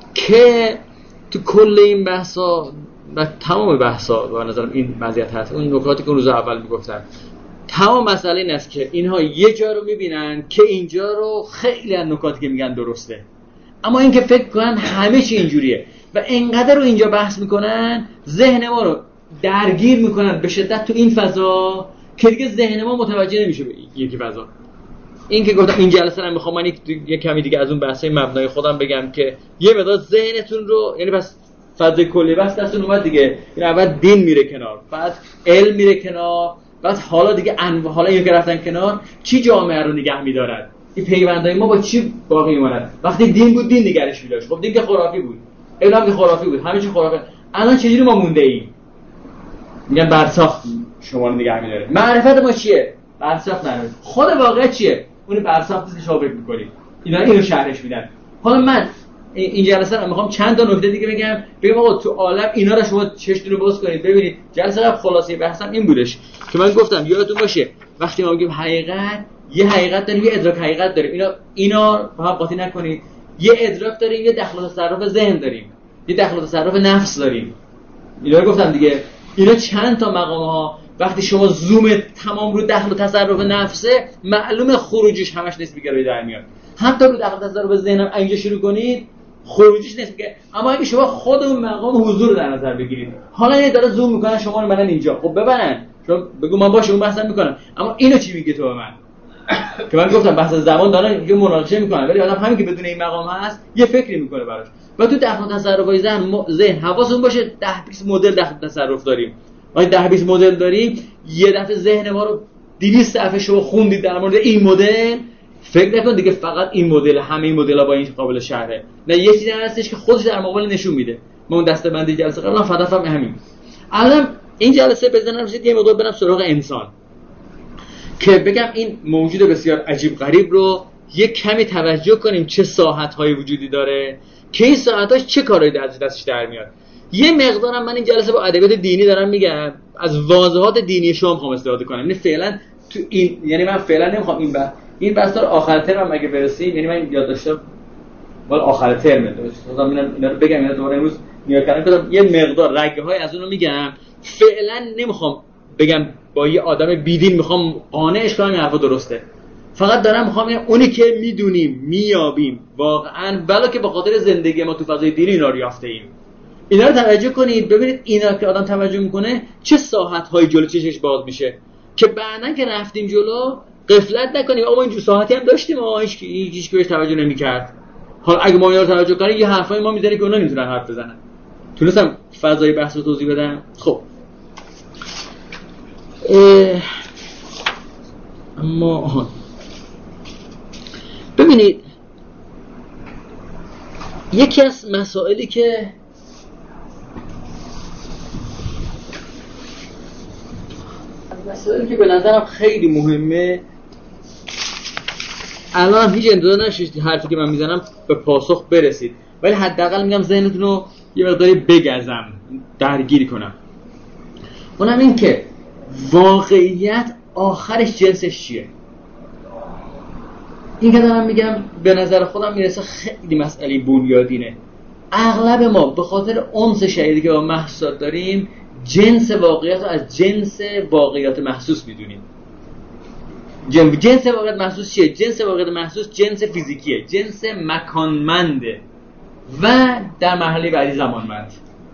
که تو کل این بحثا و تمام بحثا به نظرم این وضعیت هست. اون نکاتی که روز اول میگفتم تمام مسئله این است که اینها یه جا رو میبینن که اینجا رو خیلی از نکاتی که میگن درسته، اما این که فکر کنن همه چی اینجوریه و انقدر رو اینجا بحث میکنن ذهن ما رو درگیر میکنن به شدت تو این فضا که دیگه ذهن ما متوجه نمیشه به یکی فضا. این که گفتم این جلسه رو میخوام من یک, یک کمی دیگه از اون بحثای مبنای خودم بگم که یه مقدار ذهنتون رو یعنی پس فضای کلی بس دستون اومد دیگه، این اول دین میره کنار، بعد علم میره کنار، بعد حالا دیگه انواع حالا اینو که رفتن کنار چی جامعه رو نگه می‌دارد، این پیوندای ما با چی باقی میمونه. وقتی دین بود دین نگرش می‌داشت، خب دین که خرافی بود، علم که خرافی بود، همه چی خرافه. الان چجوری ما مونده ایم؟ میگن برساخت شما رو نگه می‌داره. معرفت ما چیه؟ برساخت نداره. خود واقعیت چیه؟ اون برساختی که شما فکر می‌کنید. اینا اینو شرحش میدن. حالا من این جلسه رو میخوام چند تا نکته دیگه بگم بگم آقا تو عالم اینا رو شما چشتون رو باز کنید ببینید. جلسه قبل خلاصه بحثم این بودش که من گفتم یادتون باشه وقتی ما میگیم حقیقت یه حقیقت داریم یه ادراک حقیقت داریم، اینا اینا با هم قاطی نکنید. یه ادراک داریم، یه دخل و تصرف ذهن داریم، یه دخل و تصرف نفس داریم. اینا رو گفتم دیگه. اینا چند تا مقام ها وقتی شما زوم تمام رو دخل و تصرف نفسه معلومه خروجش همش نسبی گرایی در میاد. حتی رو دخل و تصرف ذهنم اینجا شروع کنید خروجیش نسبی که اما اگه شما خود اون مقام حضور رو در نظر بگیرید، حالا این داره زوم میکنن شما رو منن اینجا، خب ببرن شما بگو من باشه اون بحثم میکنم، اما اینو چی میگه تو به من که من گفتم بحث زبان دارن یه مناقشه میکنن ولی آدم همین که بدون این مقام هست یه فکری میکنه براش. و تو دخل و تصرفای ذهن ذهن حواسون باشه ده بیست مدل دخل و تصرف داریم. ما ده بیست مدل داریم، یه دفعه ذهن ما رو دویست صفحه شما خوندید در مورد این مدل، فکر نکن دیگه فقط این مدل همه این مدل‌ها با این قابل شرحه. نه یه چیزی هستش که خودش در مقابل نشون میده. ما اون دسته‌بندی جلسه قبلا فدافم همین. الان این جلسه بزنم رسید یه مقدار برم سراغ انسان که بگم این موجود بسیار عجیب غریب رو یک کمی توجه کنیم چه ساحت‌های وجودی داره که این ساحت‌هاش چه کارایی از دستش در میاد. یه مقدارم من این جلسه با ادبیات دینی دارم میگم، از واضحات دینی شما میخوام استفاده کنم. یعنی فعلا تو این یعنی من فعلا نمیخوام این بحث این بحثا رو آخر ترم اگه برسیم، یعنی من یاد داشتم ولی آخر ترمه خودم اینا رو بگم، اینا دوباره امروز نیاز کردم یه مقدار رگه‌های از اون رو میگم. فعلا نمیخوام بگم با یه آدم بیدین میخوام قانعش کنم این حرفا درسته، فقط دارم میخوام بگم اونی که میدونیم میابیم واقعا ولو که به خاطر زندگی ما تو فضای دینی اینا رو یافته‌ایم، اینا رو توجه کنید، ببینید اینا که آدم توجه میکنه چه ساحت‌های جلو چشش باز میشه که بعداً که رفتیم جلو غفلت نکنیم آقا اینجور ساحتی هم داشتیم آقا هیچ کی هیچ کی بهش توجه نمی‌کرد. حالا اگه ما اینا رو توجه کنیم یه حرفای ما میذاره که اونا نمیتونن حرف بزنن. تونستم فضای بحث رو توضیح بدم؟ خب اما ببینید یکی از مسائلی که مسائلی که به نظرم خیلی مهمه، الان هیچ انتظار نشید حرفی که من میزنم به پاسخ برسید، ولی حداقل میگم ذهنتون رو یه مقداری بگزم، درگیر کنم. اونم این که واقعیت آخرش جنسش چیه؟ این که دارم میگم به نظر خودم میرسه خیلی مسئله بنیادینه. اغلب ما به خاطر انس شدیدی که با محسوسات داریم جنس واقعیت رو از جنس واقعیت محسوس میدونیم. جنس واقعیت محسوس چیه؟ جنس واقعیت محسوس جنس فیزیکیه، جنس مکانمنده و در مرحله بعدی زمانمند.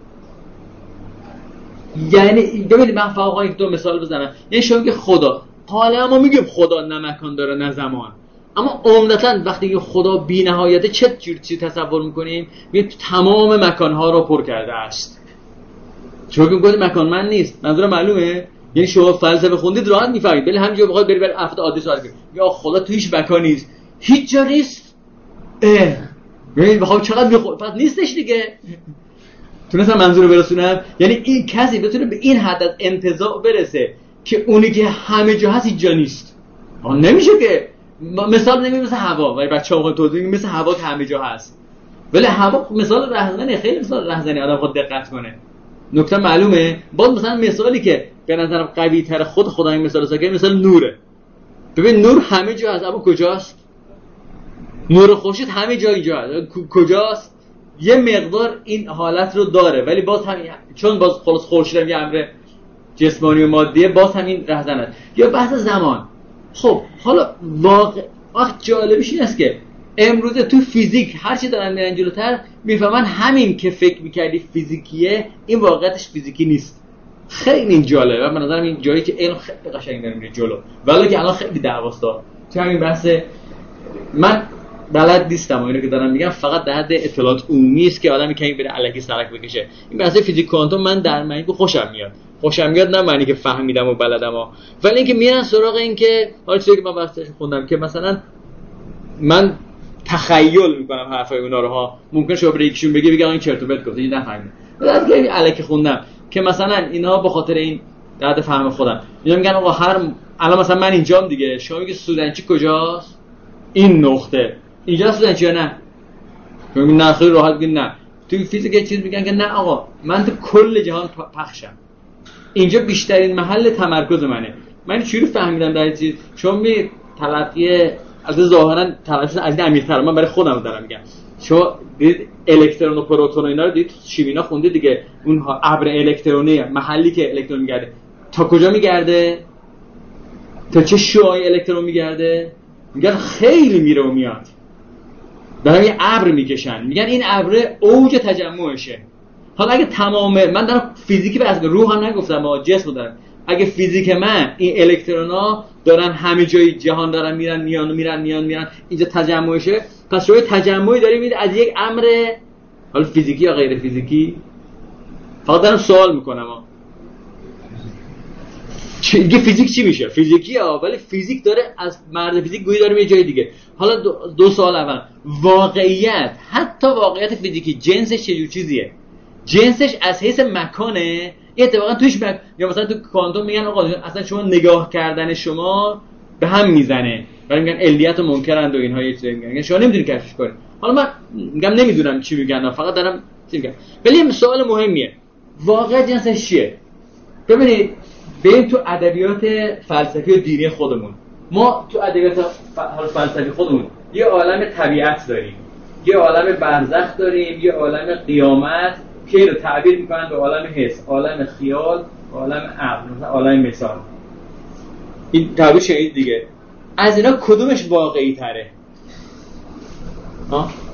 یعنی ببینید من فقط یک دو مثال بزنم. یعنی شما که خدا، حالا ما میگیم خدا نه مکان داره نه زمان، اما عمدتاً وقتی که خدا بی نهایته چه جور چیزی تصور میکنیم؟ میگیم تمام مکانها رو پر کرده است. چون که میگید مکانمند نیست، منظور معلومه؟ یعنی شما فلسفه خوندید راحت میفهمید، ولی همینجا بخواد بری بر افراد عادی سوال کنید یا خدا تو هیچ مکانی نیست، هیچ جا نیست، اه ببین بخوام چقدر میخواد پس نیستش دیگه. تونستم منظور رو برسونم؟ یعنی این کسی بتونه به این حد از انتزاع برسه که اونی که همه جا هست هیچ جا نیست. آن نمیشه که مثال نمیشه مثل هوا، ولی بچه‌ها میگن توضیح مثل هوا که همه جا هست، ولی هوا مثال رهزنی، خیلی مثال رهزنی آدم خود دقت کنه. نکته معلومه. باز مثلا مثالی که به نظرم قوی تر خود خدا این مثال ساکه مثال نوره. ببین نور همه جا هست اما کجاست؟ نور خورشید همه جا اینجا هست، کجاست؟ یه مقدار این حالت رو داره، ولی باز هم چون باز خلاص خورشید هم یه امر جسمانی و مادیه، باز همین رهزنه. یا بحث زمان. خب حالا واقع وقت جالبش این است که امروزه تو فیزیک هر چی دارن میرن جلوتر میفهمن همین که فکر میکردی فیزیکیه این واقعیتش فیزیکی نیست. خیلی این جالبه و به نظرم این جایی که علم خیلی قشنگ داره میره جلو، ولی که الان خیلی دعواست داره تو همین بحث. من بلد نیستم اینو که دارم میگم فقط در حد اطلاعات عمومی است که آدمی کمی بره الکی سرک بکشه. این بحث فیزیک کوانتوم من در معنی که خوشم میاد خوشم میاد نه معنی که فهمیدم و بلدم ها. ولی اینکه میرن سراغ این که حالا چیزی که من وقتش خوندم که مثلا من تخیل میکنم حرفای اونا رو ها، ممکن شما به یکیشون بگی بگم این چرت و پرت گفته نفهمیدم، بعد که الکی خوندم که مثلا اینا به خاطر این در حد فهم خودم اینا میگن آقا هر الان مثلا من اینجام دیگه، شما میگی سودنچی کجاست؟ این نقطه اینجا سودنچی یا نه؟ شما میگی نه خیلی راحت بگید نه. توی فیزیک یه چیز میگن که نه آقا من تو کل جهان پخشم، اینجا بیشترین محل تمرکز منه. من چجوری فهمیدم در این چیز؟ چون می تلقی از ظاهرا تلقی از این عمیق‌تر، من برای خودم دارم میگم. شما دید الکترون و پروتون و اینا رو دید شیمینا خوندید دیگه، اون ابر الکترونی محلی که الکترون میگرده تا کجا میگرده؟ تا چه شعاعی الکترون میگرده؟ میگن خیلی میره و میاد، دارن یه ابر میکشن، میگن این ابر اوج تجمعشه. حالا اگه تمام من دارم فیزیکی بحث می‌کنم، روح هم نگفتم ما جسم دارم، اگه فیزیک من این الکترونا دارن همه جای جهان دارن میرن میان و میرن میان میرن اینجا تجمعشه، پس شما تجمعی داریم میده از یک امر حالا فیزیکی یا غیر فیزیکی. فقط دارم سوال میکنم ها دیگه فیزیک چی میشه؟ فیزیکی ها، ولی فیزیک داره از مرد فیزیک گویی داره یه جای دیگه. حالا دو, دو سوال اول، واقعیت حتی واقعیت فیزیکی جنسش چه جور چیزیه؟ جنسش از حیث مکانه؟ این اتفاقا توش مک... یا مثلا تو کوانتوم میگن آقا اصلا شما نگاه کردن شما به هم میزنه، ولی میگن علیت و منکرند و اینها یه چیزی میگن شما نمیدونی کشفش کنید. حالا من میگم نمیدونم چی میگن، فقط دارم چی میگم، ولی این سوال مهمیه، واقع جنسش چیه؟ ببینید بریم تو ادبیات فلسفی و دینی خودمون. ما تو ادبیات فلسفی خودمون یه عالم طبیعت داریم، یه عالم برزخ داریم، یه عالم قیامت که رو تعبیر میکنن به عالم حس، عالم خیال، عالم عقل، مثلا عالم مثال. این تعبیر شنید دیگه. از اینا کدومش واقعی تره؟ ها؟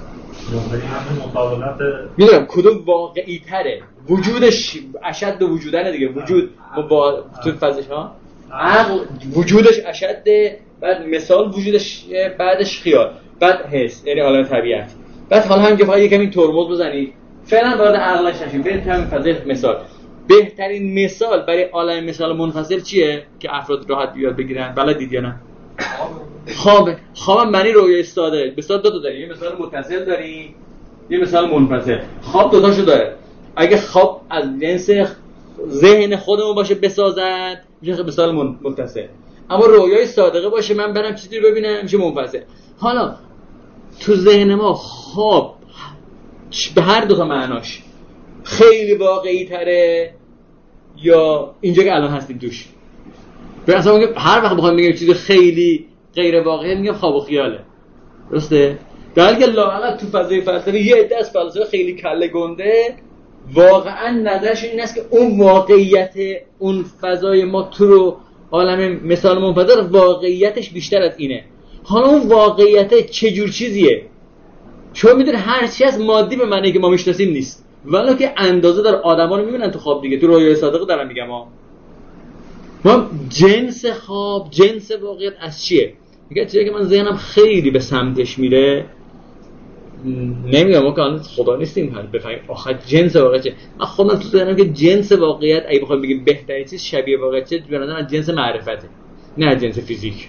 همه مطابقت میدونم کدوم واقعی تره، وجودش اشد وجودنه دیگه، وجود با تو فضش ها عقل وجودش اشده، بعد مثال وجودش، بعدش خیال، بعد حس، یعنی عالم طبیعت. بعد حالا هم که فقط یکم این ترمز بزنید فعلا وارد عقلش نشیم، بریم تو همین فضای مثال. بهترین مثال برای عالم مثال منفصل چیه که افراد راحت یاد بگیرن؟ بلد دید یا نه؟ خوابه. خواب معنی رویای ساده. مثال دو تا داریم، یه مثال متصل داریم، یه مثال منفصل. خواب دو تاشو داره. اگه خواب از جنس ذهن خودمون باشه بسازد میشه مثال متصل، اما رویای صادقه باشه من برم چیزی رو ببینم میشه منفصل. حالا تو ذهن ما خواب به هر دو تا معناش خیلی واقعی تره یا اینجا که الان هستیم توش؟ به اصلا میگم هر وقت بخوایم بگیم چیز خیلی غیر واقعی میگم خواب و خیاله، درسته؟ در حالی که لااقل تو فضای فلسفی یه عده از فلاسفه خیلی کله گنده واقعا نظرشون این است که اون واقعیت اون فضای ما تو رو عالم مثال منفصل واقعیتش بیشتر از اینه. حالا اون واقعیت چه جور چیزیه؟ چون میدونه هر چی از مادی به معنی که ما میشناسیم نیست، ولی که اندازه داره آدما رو میبینن تو خواب دیگه. تو رویای صادق دارم میگم ها، ما جنس خواب، جنس واقعیت از چیه؟ میگه چیزی که من ذهنم خیلی به سمتش میره، نمیگم ما که الان خدا نیستیم هر بفهمیم آخر جنس واقعیت چیه. من خودم تو ذهنم که جنس واقعیت اگه بخوایم بگیم بهترین چیز شبیه واقعیت چیه، به نظرم جنس معرفته، نه جنس فیزیک.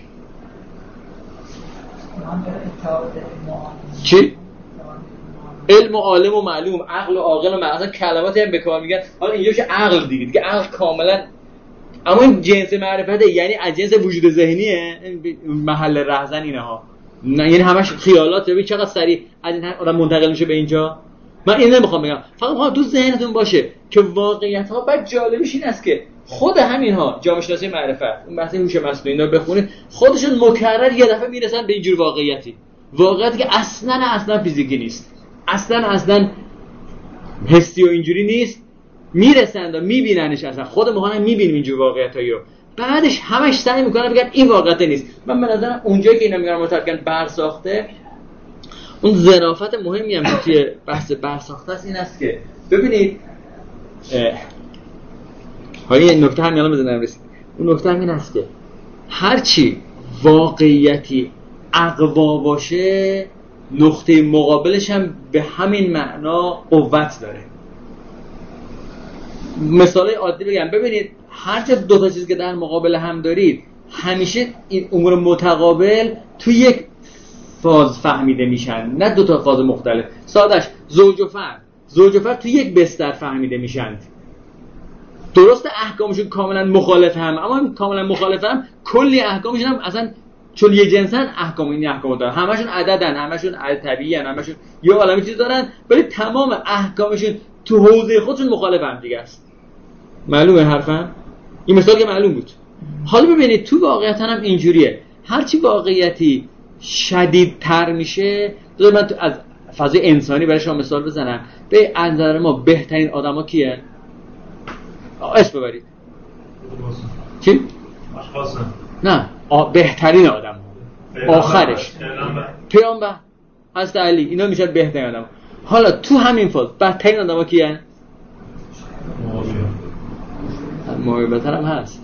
چی؟ علم و عالم و معلوم، عقل و عاقل و معقول، کلماتی هم به کار میگن. حالا اینجا که عقل دیگه دیگه عقل کاملا، اما این جنس معرفته یعنی از جنس وجود ذهنیه، محل رهزن اینه ها، نه یعنی همش خیالات. ببین چقدر سریع از این آدم منتقل میشه به اینجا. من این نمیخوام بگم، فقط میخوام تو ذهنتون باشه که واقعیت ها بعد جالبش این است که خود همین ها جامعه شناسی معرفت، اون بحث هوش مصنوعی اینا بخونید خودشون مکرر یه دفعه میرسن به اینجور واقعیتی، واقعیتی که اصلا اصلا فیزیکی نیست، اصلا اصلا حسی و اینجوری نیست، میرسند و میبیننش. اصلا خود ما هم میبینیم اینجور واقعیتایی رو، بعدش همش سعی میکنن بگن این واقعیت نیست. من به نظرم اونجایی که اینا میگن متفقاً برساخته، اون ظرافت مهمی هم که توی بحث برساخته است این است که ببینید حالا یه نکته هم یادم بزنم رسید، اون نکته هم این است که هرچی واقعیتی اقوا باشه نقطه مقابلش هم به همین معنا قوت داره. مثال عادی بگم، ببینید هر چه دو تا چیز که در مقابل هم دارید همیشه این امور متقابل تو یک فاز فهمیده میشن، نه دو تا فاز مختلف. سادهش زوج و فرد، زوج و فرد تو یک بستر فهمیده میشن. درست احکامشون کاملا مخالف هم، اما کاملا مخالف هم کلی احکامشون هم اصلا چون یه جنسن احکام این احکام دارن، همشون عددن، همشون عدد طبیعی ان، همشون یه عالمه چیز دارن، ولی تمام احکامشون تو حوزه خودشون مخالف هم دیگه است. معلومه حرفم؟ این مثال که معلوم بود. حالا ببینید تو واقعیت هم اینجوریه، هرچی واقعیتی شدیدتر میشه، بذار من تو از فضای انسانی برای شما مثال بزنم. به نظر ما بهترین آدما کیه؟ اسم ببرید. چی؟ اشخاص. نه، بهترین آدم آخرش پیامبر، حضرت علی، اینا میشن بهترین آدم. حالا تو همین فاز بدترین آدما کیه؟ معاویه بهتر هم هست.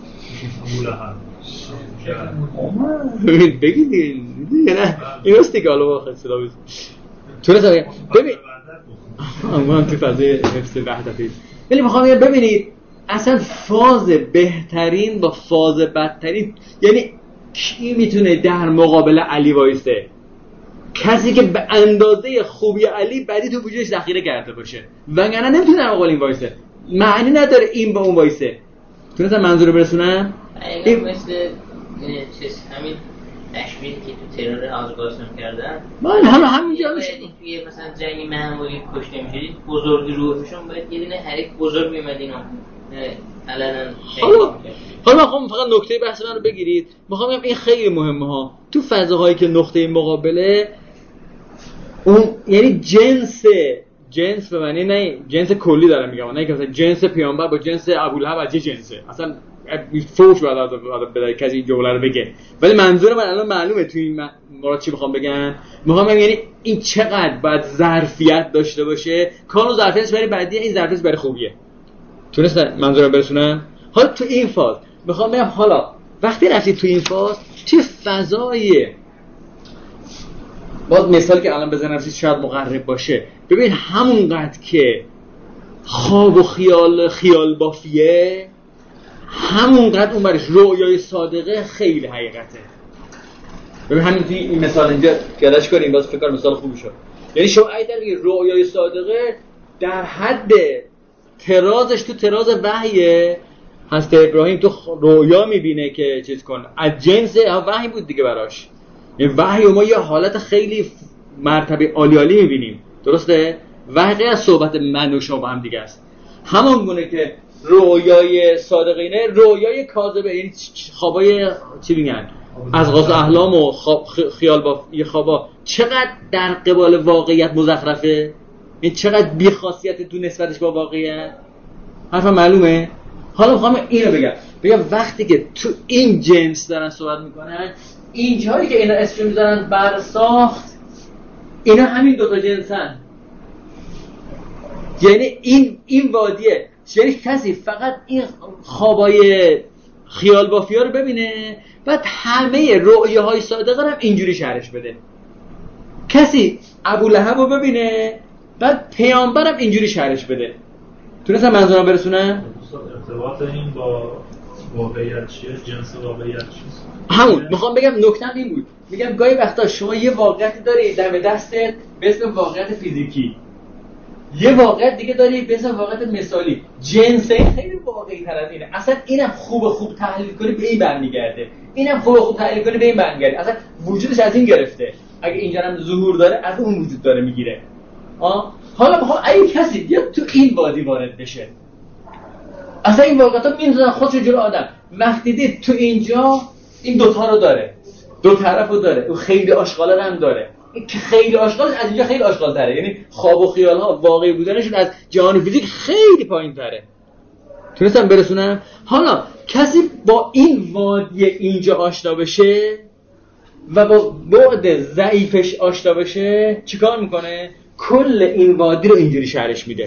ببین بگید دیگه نه این هستی که حالا واقعا سلام چون سبب ببین من تو فضای حفظ وحدتی ولی میخوام ببینید اصلا فاز بهترین با فاز بدترین، یعنی کی میتونه در مقابل علی وایسه؟ کسی که به اندازه خوبی علی بدی تو وجودش ذخیره کرده باشه، وگرنه نمیتونه در مقابل این وایسه. معنی نداره این با اون وایسه. تونستم منظور رو برسونم؟ این مثل چیز همین تشبیه که تو ترور آزگاسم کردن، من همه همینجا میشه توی مثلا جنگ معمولی کشته میشدید، بزرگی روحشون باید یه دونه حریف بزرگ میمدین و علنا. حالا حالا من خواهم فقط نکته بحث من رو بگیرید، میخوام بگم این خیلی مهمه ها تو فضاهایی که نقطه مقابله اون یعنی جنس جنس به معنی نه جنس کلی دارم میگم، نه که مثلا جنس پیامبر با جنس ابوالهب از چه جنسه، اصلا فوش باید آدم بده کسی این جمله رو بگه، ولی منظور من الان معلومه توی این مراد چی میخوام بگم. میخوام بگم یعنی این چقدر باید ظرفیت داشته باشه، کانون ظرفیتش برای بعدیه، این ظرفیتش برای خوبیه. تونستم منظورم برسونم؟ حالا تو این فاز میخوام بگم حالا وقتی رفتی تو این فاز چه فضایی، باز مثال که الان بزنم شاید مقرب باشه، ببین همونقدر که خواب و خیال خیال بافیه، همونقدر اون برش رویای صادقه خیلی حقیقته. ببین همین توی این مثال اینجا پیاده‌اش کنیم، باز فکر کنم مثال خوبی شد. یعنی شما اگر بگید رویای صادقه در حد ترازش تو تراز وحیه، حضرت ابراهیم تو رویا میبینه که چیز کن، از جنس وحی بود دیگه براش. این وحی و ما یه حالت خیلی مرتبه عالی عالی میبینیم، درسته؟ وحی غیر از صحبت من و شما با هم دیگه است. همون گونه که رویای صادقینه رویای کاذبه، یعنی خوابای چی میگن از غاز احلام و خواب خیال با یه خوابا چقدر در قبال واقعیت مزخرفه، این چقدر بی‌خاصیت تو نسبتش با واقعیت. حرفم معلومه؟ حالا میخوام اینو بگم بگم وقتی که تو این جنس دارن صحبت میکنن، این جایی که اینا اسم میذارن بر ساخت، اینا همین دوتا جنسن. یعنی این این وادیه، یعنی کسی فقط این خوابای خیال بافی ها رو ببینه، بعد همه رؤیاهای صادقه رو هم اینجوری شرحش بده. کسی ابولهب رو ببینه، بعد پیامبرم اینجوری شرحش بده. تونستم منظورم برسونم؟ ارتباط این با واقعیت چیه؟ جنس واقعیت چیست؟ همون میخوام بگم نکتم این بود. میگم گاهی وقتا شما یه واقعیتی داری دم دستت به اسم واقعیت فیزیکی، یه واقعیت دیگه داری به اسم واقعیت مثالی. جنس خیلی واقعی تر از اینه. اصلا اینم خوب خوب تحلیل کنی به این برمیگرده، اینم خوب خوب تحلیل کنی به این برمیگرده. اصلا وجودش از این گرفته، اگه اینجا هم ظهور داره از اون وجود داره میگیره. آه حالا میخوام اگه کسی بیاد تو این وادی وارد بشه، اصلا این واقعیت‌ها میذارن خودشو جلو آدم، وقتی دید تو اینجا این دوتا رو داره، دو طرفو داره، اون خیلی آشغاله هم داره، این که خیلی آشغالش از اینجا خیلی آشغال تره، یعنی خواب و خیال ها واقعی بودنشون از جهان فیزیک خیلی پایین تره. تونستم برسونم؟ حالا کسی با این وادی اینجا آشنا بشه و با بعد ضعیفش آشنا بشه، چیکار میکنه؟ کل این وادی رو اینجوری شرحش میده.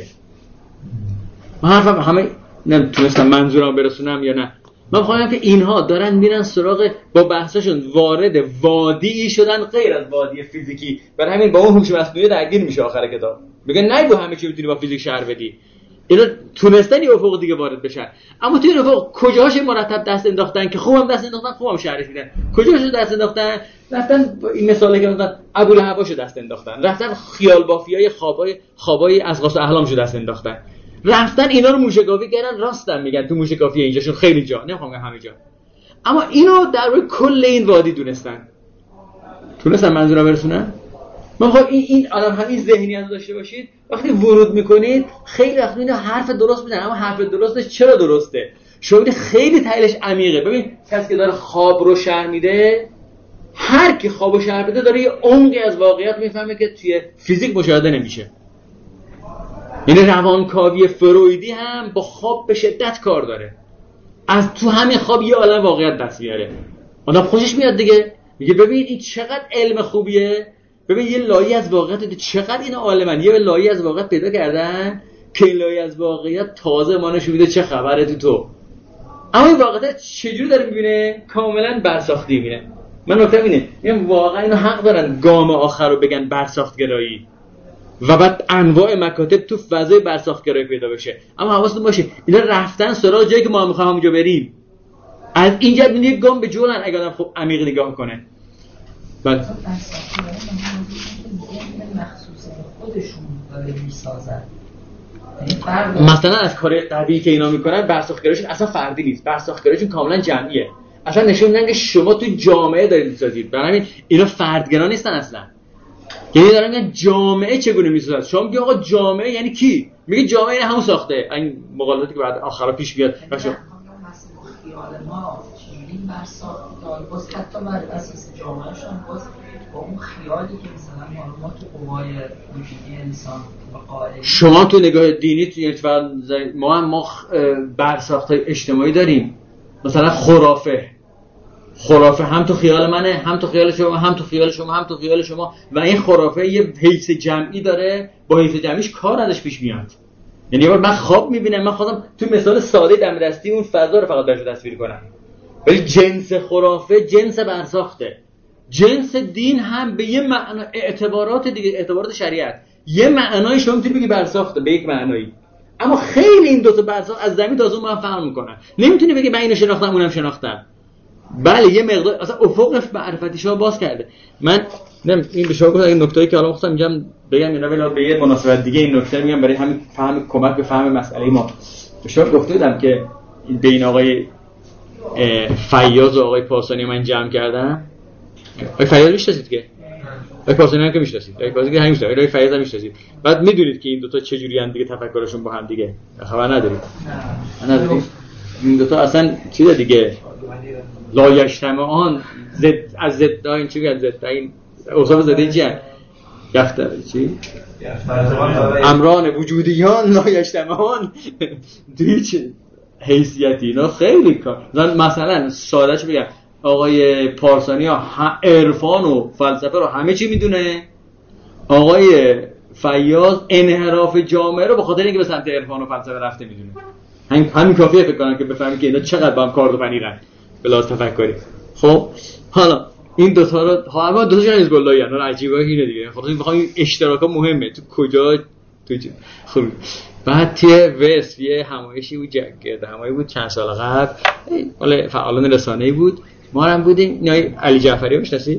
من حرفم همه نمیتونستم منظورم برسونم یا نه. من میخوام که اینها دارن میرن سراغ با بحثاشون وارد وادی شدن غیر از وادی فیزیکی، برای همین با اون هوش مصنوعی درگیر میشه آخر کتاب. میگن نه با همه چی میتونی با فیزیک شرح بدی. اینا تونستن یه افق دیگه وارد بشن، اما توی این افق کجاهاش مرتب دست انداختن که خوبم دست انداختن، خوبم شرح میدن. کجاهاش دست انداختن؟ رفتن این مثالی که مثلا ابوالهباشو دست انداختن، رفتن خیال بافیای خوابای خوابای از غاص احلامشو دست انداختن، رفتن اینا رو موشگافی کردن. راستن میگن تو موشگافی اینجاشون خیلی جا، نمیخوام بگم همه جا، اما اینو در روی کل این وادی دونستن. تونستن منظورم برسونن؟ من میخوام این این آدم همین ذهنیت داشته باشید. وقتی ورود میکنید خیلی وقت اینا حرف درست میزنن، اما حرف درستش چرا درسته؟ شما ببین خیلی تحلیلش عمیقه. ببین کسی که داره خواب رو شرح میده، هر کی خوابو شرح بده داره یه عمقی از واقعیت میفهمه که توی فیزیک مشاهده نمیشه. یعنی روانکاوی فرویدی هم با خواب به شدت کار داره، از تو همین خواب یه عالم واقعیت دست میاره. آدم خوشش میاد دیگه، میگه ببین این چقدر علم خوبیه، ببین یه لایه از واقعیت چقدر اینا عالمن، یه لایه از واقعیت پیدا کردن که این لایه از واقعیت تازه ما نشون میده چه خبره تو تو. اما این واقعیت چجوری داره میبینه؟ کاملا برساختی میبینه. من نکته اینه، میگم واقعا اینا حق دارن گام آخر رو بگن برساختگرایی و بعد انواع مکاتب تو فضای برساختگرایی پیدا بشه. اما حواستون باشه اینا رفتن سراغ جایی که ما میخوایم اونجا بریم. از اینجا میبینی یک گام به جولن اگه آدم خوب عمیق نگاه کنه. بعد مخصوص خودشون داره میسازن. مثلا از کار قوی که اینا میکنن برساختگرایشون اصلا فردی نیست، برساختگرایشون کاملا جمعیه. اصلا نشون میدن که شما تو جامعه دارید میسازید. برای همین اینا فردگرا نیستن اصلا. یعنی دارن میگن جامعه چگونه میسازه. شما میگی آقا جامعه یعنی کی؟ میگه جامعه این همون ساخته. این مقالطاتی که بعد آخرا پیش میاد. باشه. خیال ما چجوری برساخت داد باز حتی بر اساس جامعهشون باز با اون خیالی که مثلا ما تو قوای وجودی انسان قائل. شما تو نگاه دینی تو اتفاق ما هم ما برساخت‌های اجتماعی داریم. مثلا خرافه خرافه هم تو خیال منه، هم تو خیال شما، هم تو خیال شما، هم تو خیال شما، و این خرافه یه حیث جمعی داره، با حیث جمعیش کار ازش پیش میاد. یعنی یه بار من خواب میبینم، من خودم تو مثال ساده دم دستی اون فضا رو فقط بهش تصویر کنم، ولی جنس خرافه جنس برساخته. جنس دین هم به یه معنا، اعتبارات دیگه، اعتبارات شریعت یه معنای شما میتونی بگی برساخته به یک معنایی، اما خیلی این دو تا برساخت از زمین تا از اون با هم فرق میکنن. نمیتونی بگی من اینو شناختم اونم شناختم. بله یه مقدار اصلا افق معرفتی شما باز کرده. من نم این به شما گفتم این نکته‌ای که الان خواستم میگم بگم اینا ولی به یه مناسبت دیگه این نکته میگم برای همین فهم، کمک به فهم مسئله ما. به شما گفته بودم که بین آقای فیاض و آقای پارسانی من جمع کردم. آقای فیاض میشناسید که؟ آقای پارسانی هم که میشناسید. آقای پارسانی که همیشه آقای فیاض هم میشناسید. بعد میدونید که این دو تا چه جوری هم دیگه تفکرشون با هم دیگه خبر ندارید. ندارید. این دو تا اصلا چیز دیگه لا یجتمعان، زد از ضد این چی میگن، ضد این اوصاف ضد چی ان یفتر چی امران وجودیان لا یجتمعان دوی چه حیثیتی. اینا خیلی کار مثلا سادهش بگم آقای پارسانی ها عرفان و فلسفه رو همه چی میدونه، آقای فیاض انحراف جامعه رو به خاطر اینکه به سمت عرفان و فلسفه رفته میدونه. همین همین کافیه فکر کنم که بفهمید که اینا چقدر با هم کار و پنیرن بلاز تفکری. خب حالا این دو تا رو ها دو تاشون از گلایی ان عجیبه اینه دیگه. خب میخوام این اشتراکا مهمه تو کجا تو چی. خب بعد توی وست یه همایشی بود، گرد همایی بود چند سال قبل، مال فعالان رسانه‌ای بود، ما هم بودیم. اینا علی جعفری میشناسی؟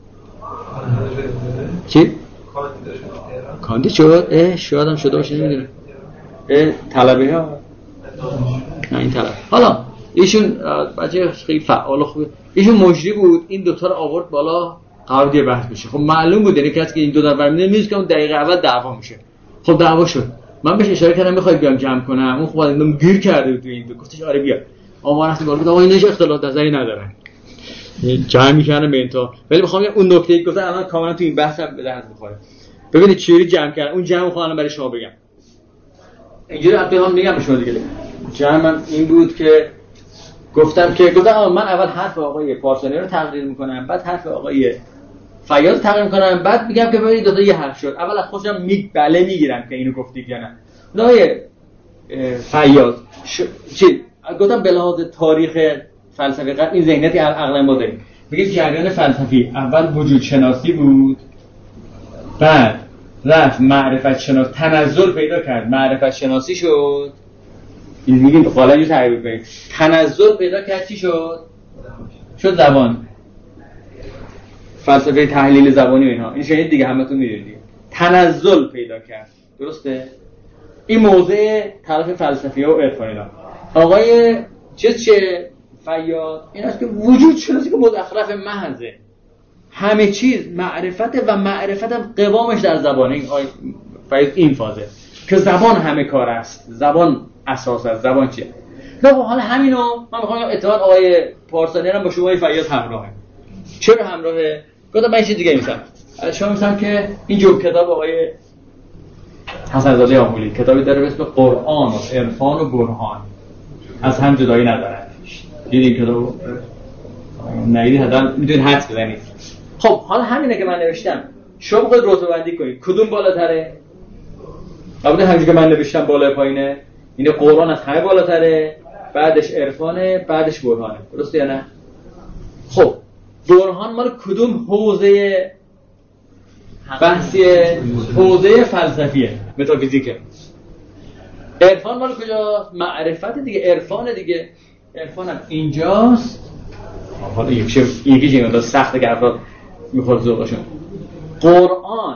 چی؟ کاندید شد؟ اه شاید هم شده باشه نمیدونم. اه طلبه ها نه این طلب. حالا ایشون بچه خیلی فعال خوبه، ایشون مجری بود، این دوتا رو آورد بالا قرار دیگه بحث بشه. خب معلوم بود یعنی کسی که این دو نفر میدونه نیست که اون دقیقه اول دعوا میشه. خب دعوا شد، من بهش اشاره کردم میخوای بیام جمع کنم، اون خب اون گیر کرده بود تو این دو، گفتش آره بیا. اما رفتیم بالا، گفت آقا اینا هیچ اختلاف نظری ندارن، جمع میکنن به این تا. ولی میخوام اون نکته ای گفتم الان کاملا تو این بحث هم به درد بخوره. ببینید چجوری جمع کردن اون جمع خواهم برای شما بگم. اینجوری حتما میگم به شما دیگه. جمعم این بود که گفتم که گفتم من اول حرف آقای پارسانی رو تقدیر میکنم، بعد حرف آقای فیاض تقدیر میکنم، بعد میگم که ببینید دو تا یه حرف شد. اول از خودم می بله میگیرم که اینو گفتید یا نه. آقای فیاض ش... چی گفتم به لحاظ تاریخ فلسفی قدیم این ذهنیتی عقلا ما داریم، میگیم جریان فلسفی اول وجود شناسی بود، بعد رفت معرفت شناسی تنزل پیدا کرد، معرفت شناسی شد. این میگیم حالا یه تعریف کنیم تنزل پیدا کرد، چی شد؟ شد زبان، فلسفه تحلیل زبانی و اینها. این شاید دیگه همتون میدونید تنزل پیدا کرد، درسته؟ این موضع طرف فلسفی و عرفانی ها. آقای چیز چه فیاض این است که وجود شناسی که مزخرف محضه، همه چیز معرفت و معرفت هم قوامش در زبانه. این آقای فیاض این فازه که زبان همه کار است، زبان اساس است، زبان چیه؟ نه حالا همینو من میخوام اتفاقا آقای پارسانی هم با شما آقای فیاض همراهه. چرا همراهه؟ گفتم من چیز دیگه میگم. شما میگم که این جو کتاب آقای حسن زاده آمولی کتابی داره به اسم قرآن و عرفان و برهان، از هم جدایی ندارن. دیدین کتابو؟ نهیدی حتما میدونید حدس بزنید. خب حالا همینه که من نوشتم، شما باید رتبه‌بندی کنید کدوم بالاتره. البته همینجوری که من نوشتم بالا پایینه، این قرآن از همه بالاتره، بعدش عرفانه، بعدش برهانه، درسته یا نه؟ خب برهان مال کدوم حوزه بحثی؟ حوزه فلسفیه، متافیزیکه. عرفان مال کجاست؟ معرفت دیگه، عرفان دیگه. عرفان هم اینجاست. حالا یکی یکی چیه سخته که افراد میخواد ذوقشون. قرآن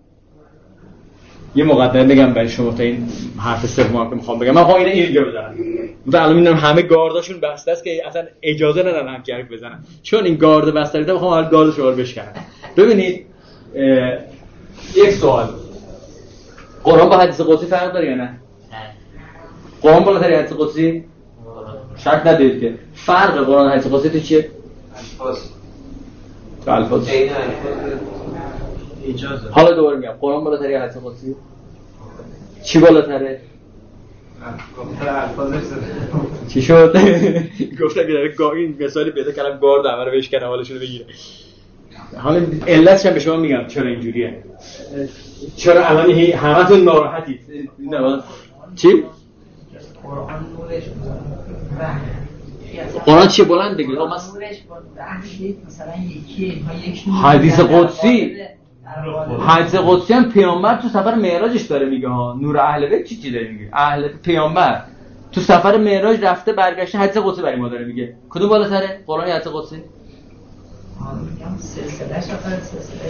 یه مقدمه بگم برای شما تا این حرف سوم که میخوام بگم. من خواهم اینه اینجا بزنم. مثلا الان میدونم همه گارداشون بسته است که اصلا اجازه ندارن هم که بزنن، چون این گارد بسته است. میخوام حالا گارد شما رو بشکنم. ببینید یک سوال، قرآن با حدیث قدسی فرق داره یا نه؟ قرآن بالاتر حدیث قدسی؟ شک ندارید که فرق قرآن و حدیث قدسی تو چیه؟ الفاظ. تو الفاظ. اجازه. حالا دوباره میگم قرآن بالاتر یا حدیث قدسی؟ چی بالاتره؟ چی شد؟ گفتم که داره گا... این مثالی پیدا کردم گارد همه رو بهش کنه حالشون رو بگیره. حالا علتش هم به شما میگم چرا اینجوریه. چرا الان همتون ناراحتید؟ نه چی؟ قرآن نورش قرآن چیه بلند بگید؟ نورش مثلا یکی حدیث قدسی حدیث قدسی هم پیامبر تو سفر معراجش داره میگه ها. نور اهل بیت چی چی داره میگه؟ اهل پیامبر تو سفر معراج رفته برگشته حدیث قدسی برای ما داره میگه. کدوم بالاتره؟ قرآن یا حدیث قدسی؟ میگم سلسله شفاعت سلسله.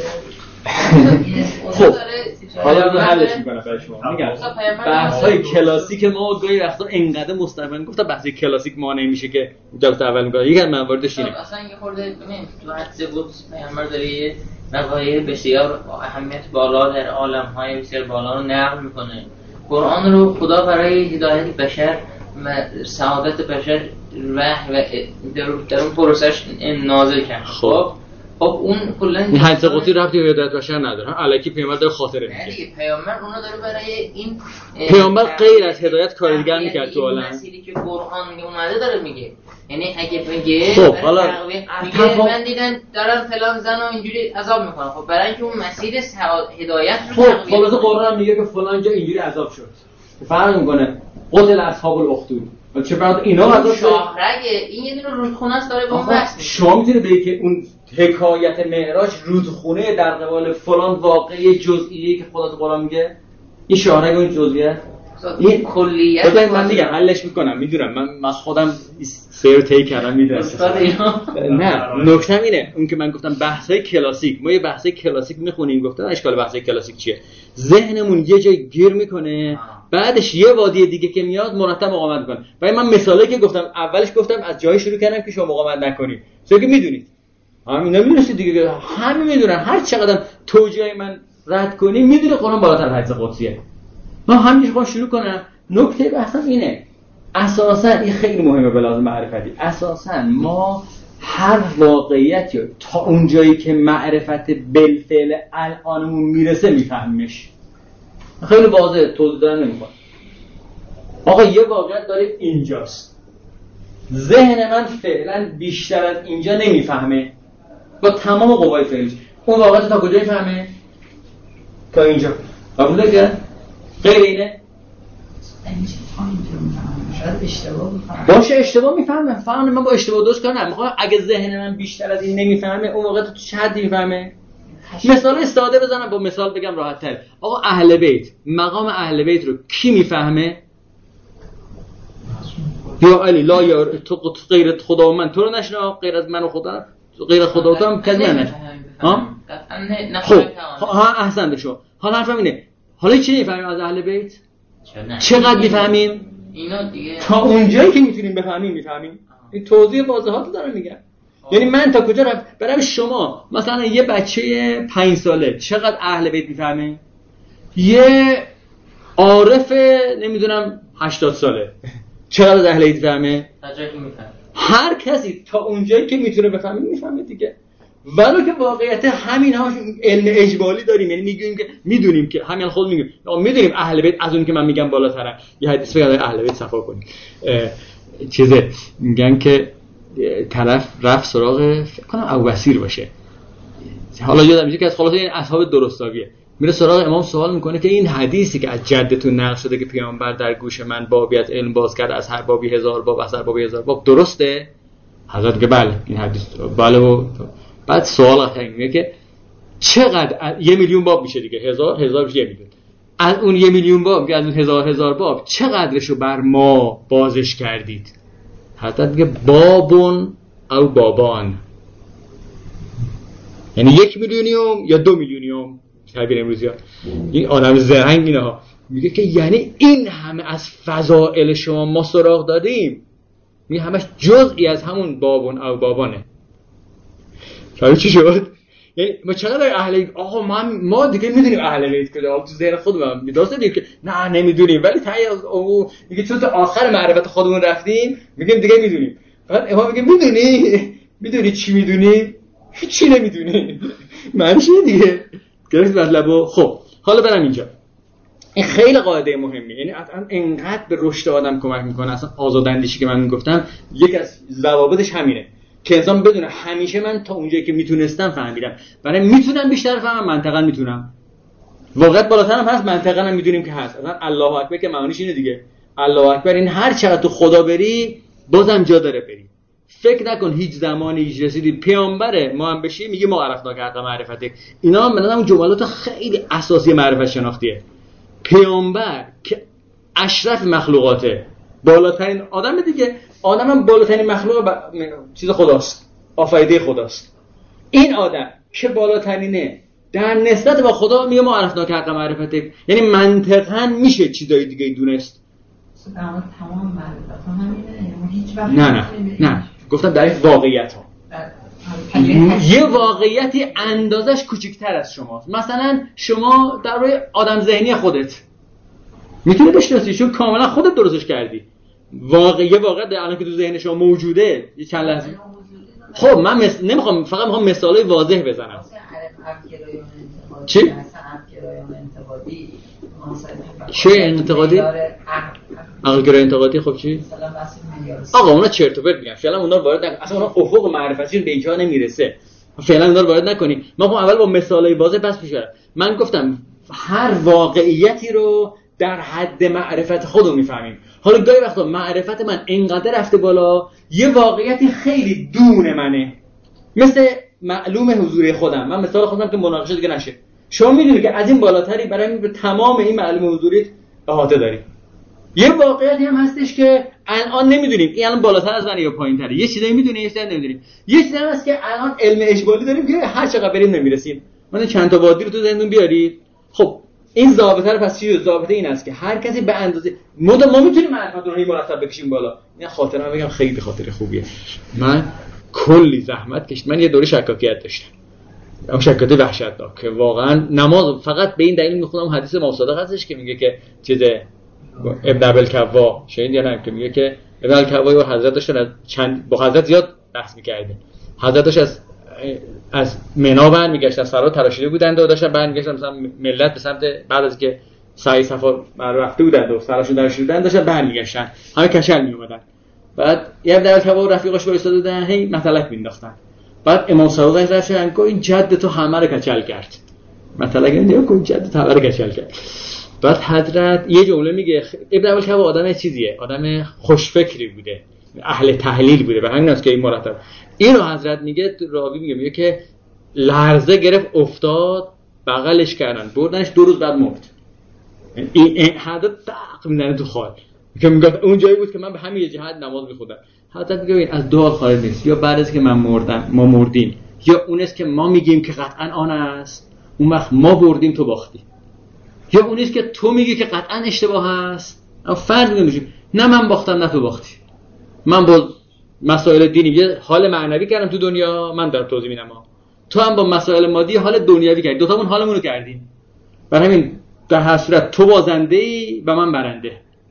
خب حالا رو حلش میکنم برای شما. میگم بحث‌های کلاسیک ما گاهی وقتا انقدر مستقیما گفتم بحث کلاسیک ما نمیشه که دکتر اول میگه یکی از مواردش اینه. اصلا یه خورده ببین تو حدیث قدس پیامبر داره وقایع بسیار اهمیت بالا در عالم‌های بسیار بالا رو نقل میکنه. قرآن رو خدا برای هدایت بشر و سعادت بشر وحی و در اون پروسش نازل کرد. خب خب اون کلا این حدیث قدسی ربطی به هدایت بشر نداره. الکی پیامبر داره خاطره میگه. نه پیامبر اونو داره برای این پیامبر غیر از هدایت کار دیگر میکرد تو عالم. مسیری که قرآن میگه اومده داره میگه. یعنی اگه بگه خب حالا میگه من دیدم دارن فلان زن رو اینجوری عذاب میکنن. خب برای اینکه اون مسیر هدایت رو خب خلاص قرآن میگه که فلان جا اینجوری عذاب شد. فرق میکنه قتل اصحاب الاخدود. چه فرق اینا عذاب شد؟ شاهرگه این یه دونه رودخونه است داره با بحث. شما میتونید بگید که اون حکایت معراج رودخونه در قبال فلان واقعه جزئیه که خدا تو قرآن میگه این شاهرگ اون جزئیه این کلیت ببین من میگم حلش میکنم میدونم من من خودم سیر طی کردم میدونم نه نکتم اینه اون که من گفتم بحث‌های کلاسیک ما یه بحث‌های کلاسیک میخونیم گفتم اشکال بحث‌های کلاسیک چیه ذهنمون یه جای گیر میکنه بعدش یه وادی دیگه که میاد مرتب مقاومت میکنه. ولی من مثالی که گفتم اولش گفتم از جایی شروع کردم که شما مقاومت نکنید چون که میدونید همینا میدونید دیگه همه میدونن هر چقدر توجیه من رد کنی میدونه قرآن بالاتر حدیث قدسیه. من همینجوری خواهم شروع کنم. نکته بحثم اینه اساسا این خیلی مهمه به لحاظ معرفتی. اساسا ما هر واقعیتی تا اون جایی که معرفت بالفعل الانمون میرسه میفهمیمش. خیلی واضحه توضیح دادن نمیخوام. آقا یه واقعیت داره اینجاست ذهن من فعلا بیشتر از اینجا نمیفهمه با تمام قوای فعلیش. اون واقعیت تا کجا میفهمه؟ تا اینجا. قبول داری؟ غیر اینه؟ شاید اشتباه میفهمه. باشه اشتباه میفهمه. فهمه من با اشتباه درست کار نمیخوام. اگه ذهن من بیشتر از این نمیفهمه اون واقعیت تو چه حدی میفهمه؟ مثال ساده بزنم با مثال بگم راحت تر. آقا اهل بیت مقام اهل بیت رو کی میفهمه؟ یا علی لا یا تو غیر خدا و من تو رو نشنا غیر از من و خدا غیر خدا و تو هم کسی نشنا. ها؟ خب ها احسن بشو. حالا حرفم اینه حالا چی نمیفهمیم از اهل بیت؟ چقدر میفهمیم؟ اینا دیگه تا اونجایی که میتونیم بفهمیم میفهمیم. این توضیح واضحات دارم میگم. یعنی من تا کجا رفت برای شما مثلا یه بچه پنج ساله چقدر اهل بیت میفهمه؟ یه عارف نمیدونم هشتاد ساله چقدر از اهل بیت میفهمه؟ تا جایی که میفهمه. هر کسی تا اونجایی که میتونه بفهمه میفهمه دیگه. ولو که واقعیت همین هاش علم اجمالی داریم یعنی میگیم که میدونیم که همین خود میگیم میدونیم اهل بیت از اون که من میگم بالاتره. یه حدیث بگم اهل بیت صفا کنیم چیزه میگن که طرف رفت سراغ فکر کنم ابوبصیر باشه حالا یادم میاد که از خلاصه این اصحاب درستاویه میره سراغ امام سوال میکنه که این حدیثی که از جدتون نقل شده که پیامبر در گوش من بابیت علم باز کرد از هر بابی هزار باب از هر بابی هزار باب درسته؟ حضرت که بله این حدیث بله و بعد سوال قشنگ میگه که چقدر یه میلیون باب میشه دیگه هزار هزار میشه یه میلیون از اون یه میلیون باب از اون هزار هزار باب چقدرشو بر ما بازش کردید؟ حضرت میگه بابون او بابان یعنی یک میلیونیوم یا دو میلیونیوم تعبیر امروزی ها این آدم زرنگ اینه ها میگه که یعنی این همه از فضائل شما ما سراغ دادیم میگه همش جزئی از همون بابون او بابانه. شاید چی شد؟ یعنی ما چقدر اهل بیت آقا من ما دیگه میدونیم اهل بیت که تو ذهن خودمون میدونیم دیگه نه نمیدونیم ولی تایی او میگه چون تا آخر معرفت خودمون رفتیم میگیم دیگه میدونیم. بعد امام میگه میدونی؟ میدونی چی میدونی؟ هیچی نمیدونی. معنیش اینه دیگه. گرفت مطلبو. خب حالا برم اینجا. این خیلی قاعده مهمه، یعنی اصلا انقدر به رشد آدم کمک میکنه. اصلا آزاداندیشی که من میگفتم یک از ضوابطش همینه که انسان بدونه همیشه من تا اونجایی که میتونستم فهمیدم، برای میتونم بیشتر فهمم، منطقا میتونم، واقعیت بالاتر هم هست، منطقا هم میدونیم که هست. اصلا الله اکبر که معنیش اینه دیگه، الله اکبر این هر چقدر تو خدا بری بازم جا داره بری. فکر نکن هیچ زمانی هیچ رسیدی پیامبره ما هم بشی میگه ما عرفناک حق معرفته. اینا من اون جملات خیلی اساسی معرفت شناختیه. پیامبر که اشرف مخلوقاته، بالاترین آدم دیگه، آدم هم بالاترین مخلوق ب... چیز خداست، آفریده خداست. این آدم که بالاترینه در نسبت با خدا میگه ما عرفناک حق معرفته، یعنی منطقاً میشه چیزای دیگه دونست. تمام معرفت ها همینه، هیچ وقت نه نه نه گفتم در این واقعیت ها یه واقعیتی اندازش کوچکتر از شماست. مثلا شما در روی آدم ذهنی خودت میتونی بشناسی چون کاملا خودت درستش کردی. واقعی واقعیت الان که تو ذهن شما موجوده یه چند لحظه. خب من مس... نمیخوام، فقط میخوام مثالای واضح بزنم. چی؟ چه انتقادی؟ عقلگرای انتقادی. خب چی؟ آقا اونا چرت و پرت میگن، فعلا اونا رو وارد نکن، اصلا اونا افق معرفتی به اینجا نمیرسه، فعلا اونا رو وارد نکنی. ما خب اول با مثالای واضح بس میشه. من گفتم هر واقعیتی رو در حد معرفت خودمون میفهمیم. حالا گاهی وقتا معرفت من اینقدر رفته بالا یه واقعیتی خیلی دون منه، مثل معلوم حضوری خودم. من مثال خودم که مناقشه دیگه نشه، شما میدونی که از این بالاتری برای به تمام این معلوم حضوریت احاطه داری. یه واقعیتی هم هستش که الان نمیدونیم این الان بالاتر از من یا پایین‌تره، یه چیزایی میدونیم یه چیزایی نمیدونیم. یه چیزی هم هست که الان علم اجمالی داریم که هر چقدر بریم نمیرسیم. من چند تا وادی رو تو ذهنتون بیارید. خب این ضابطه رو پس چی؟ ضابطه این است که هر کسی به اندازه ما ما میتونیم معرفت رو مرتب بکشیم بالا. این خاطرم بگم خیلی خاطره خوبیه. من کلی زحمت کشیدم. من یه دوره شکاکیت داشتم، اون شکاکیت وحشتناک که واقعا نماز فقط به این دلیل میخونم. حدیث امام صادق هستش که میگه که چیز ابن ابوالکوا شاید یا نه که میگه که ابن ابوالکوا و حضرت داشتن از چند با حضرت زیاد بحث می‌کردن. حضرت داشت از از منا برن میگشتن، سرا تراشیده بودند و داشتن برن میگشتن مثلا ملت به سمت بعد از که سعی سفر رفته بودند و سراشون درشیده بودند داشتن برن میگشتن، همه کچل میومدن. بعد یه ابن ابوالکوا و رفیقاش وایساده بودن هی مطلق مینداختن. بعد امام صادق رفتن گفت این جد تو همه رو کچل کرد. مطلق اینجا کو جد تو همه رو کچل کرد. بعد حضرت یه جمله میگه، ابن ابوالکوا آدم چیزیه، آدم خوشفکری بوده، اهل تحلیل بوده، به همین است که این مرتب اینو حضرت میگه. راوی میگه میگه که لرزه گرفت افتاد، بغلش کردن بردنش، دو روز بعد مرد. این حضرت دق میزنه تو خال که میگه اون جایی بود که من به همین جهت نماز میخوندم. حضرت میگه از دعا خارج نیست، یا بعد از که من مردم ما مردیم، یا اون است که ما میگیم که قطعا آن است، اون وقت ما بردیم تو باختی، یا اون است که تو میگی که قطعا اشتباه است. فرق نمیشه، نه من باختم نه تو باختی. من با مسائل دینی یه حال معنوی کردم تو دنیا، من در توضیح میدم، تو هم با مسائل مادی حال دنیوی کردی، دو تامون حالمون رو کردیم. برای همین در هر صورت تو بازنده و من برنده.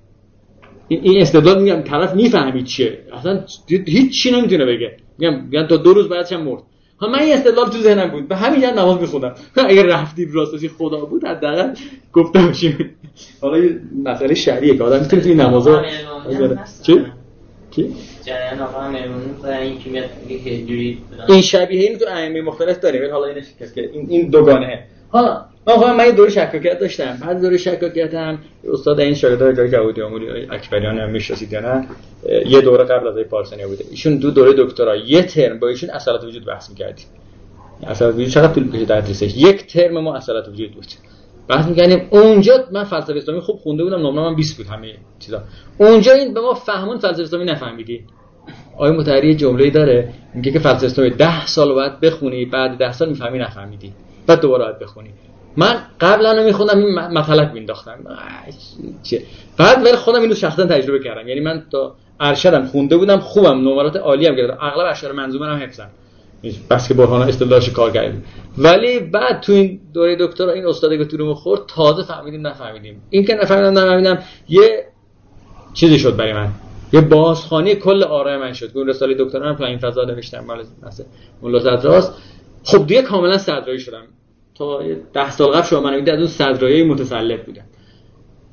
این استدلال میگم طرف میفهمید چیه، اصلا هیچ چی نمیتونه بگه. میگم میگن تا دو روز بعدش هم مرد. ها من این استدلال تو ذهنم بود، به همین جهت نماز میخوندم. اگه رفتیم راستش خدا بود حداقل گفته باشیم. حالا یه مسئله شرعیه که آدم میتونه توی نمازا چی چی جریان آقا میمون برای اینکه میاد میگه جوری این شبیه اینو تو ائمه مختلف داریم، ولی حالا اینش که این این دوگانه. حالا من خودم من یه دوره شکاکیت داشتم. بعد دوره شکاکیت هم استاد این شاگردای جای جوادی آموری اکبریان هم میشناسید یا نه، یه دوره قبل از پارسانی بوده. ایشون دو دوره دکترا یه ترم با ایشون اصالت وجود بحث می‌کردیم. اصالت وجود چقدر طول کشید تدریسش؟ یک ترم ما اصالت وجود بود. بحث می‌کردیم. اونجا من فلسفه اسلامی خوب خونده بودم، نمره‌ام بیست بود همه چیزا. اونجا این به ما فهمون فلسفه اسلامی نفهمیدی. آیه مطهری جمله‌ای داره میگه که فلسفه اسلامی ده سال بعد بخونی، بعد ده سال میفهمی نفهمیدی، بعد دوباره بعد بخونی. من قبلا رو میخوندم این مطلق مینداختم چه بعد ولی خودم اینو شخصا تجربه کردم. یعنی من تا ارشدم خونده بودم، خوبم نمرات عالی هم گرفتم، اغلب اشعار منظومه هم حفظم، بس که برهان استدلالش کار کردیم. ولی بعد تو این دوره دکترا این استادی که تو رو خورد تازه فهمیدیم نفهمیدیم. این که نفهمیدم نفهمیدم یه چیزی شد برای من، یه بازخوانی کل آرای من شد. اون رساله دکترا هم تو این فضا نوشتم مال مثلا مولا صدراست. خب دیگه کاملا صدرایی شدم. تا ده سال قبل شما من میدید از اون صدرایی متسلط بودم.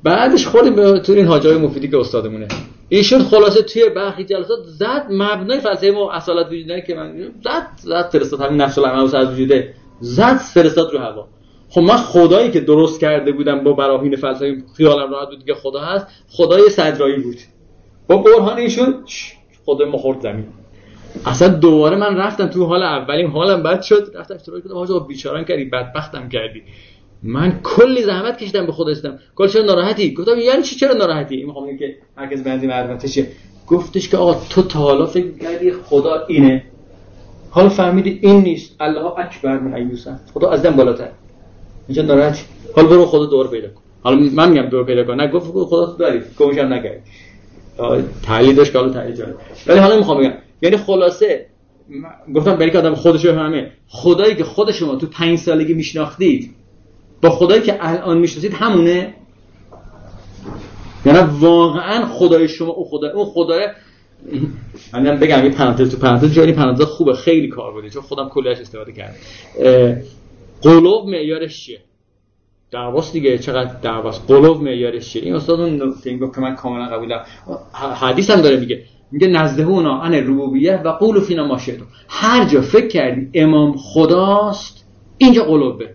بعدش خودیم به تو این حاجای مفیدی که استادمونه ایشون خلاصه توی برخی جلسات زد مبنای فلسفه ما اصالت وجود داره که من زد زد فرستاد همین نفس الامر از وجوده زد فرستاد رو هوا. خب من خدایی که درست کرده بودم با براهین فلسفی خیالم راحت بود که خدا هست، خدای صدرایی بود. با برهان ایشون خدا ما خورد زمین. اصلا دوباره من رفتم تو حال اولیم، حالم بد شد، رفتم اشتباه کردم، آقا بیچاره‌ام کردی، بدبختم کردی. من کلی زحمت کشیدم به خدا استم. گفت چرا ناراحتی؟ گفتم یعنی چی چرا ناراحتی؟ میخوام بگم که هرگز بنزی معرفتشه. گفتش که آقا تو تا حالا فکر کردی خدا اینه، حالا فهمیدی این نیست، الله اکبر من ایوسا، خدا از دم بالاتر. اینجا ناراحتی؟ حالا برو خدا دور پیدا کن. حالا من میگم دور پیدا کن، نه گفت خدا تو داری، گمش هم نکردی. تحلیل داشت که حالا تحلیل جالب. ولی حالا میخوام بگم یعنی خلاصه گفتم برای که آدم خودش رو همه خدایی که خود شما تو پنج سالگی میشناختید با خدایی که الان میشناسید همونه؟ یعنی واقعا خدای شما او خدای اون خدای منم بگم این پرانتز تو پرانتز جاری پرانتز خوبه، خیلی کار بوده چون خودم کلی ازش استفاده کردم. قلوب معیارش چیه؟ دعواست دیگه، چقدر دعواست. قلوب معیارش چیه؟ این استاد اون نکته این گفت که من کاملا قبول دارم. حدیث هم داره میگه میگه نزدهونا عن ربوبیه و قولوا فینا ما شئتم. هر جا فکر کردی امام خداست اینجا قلوبه.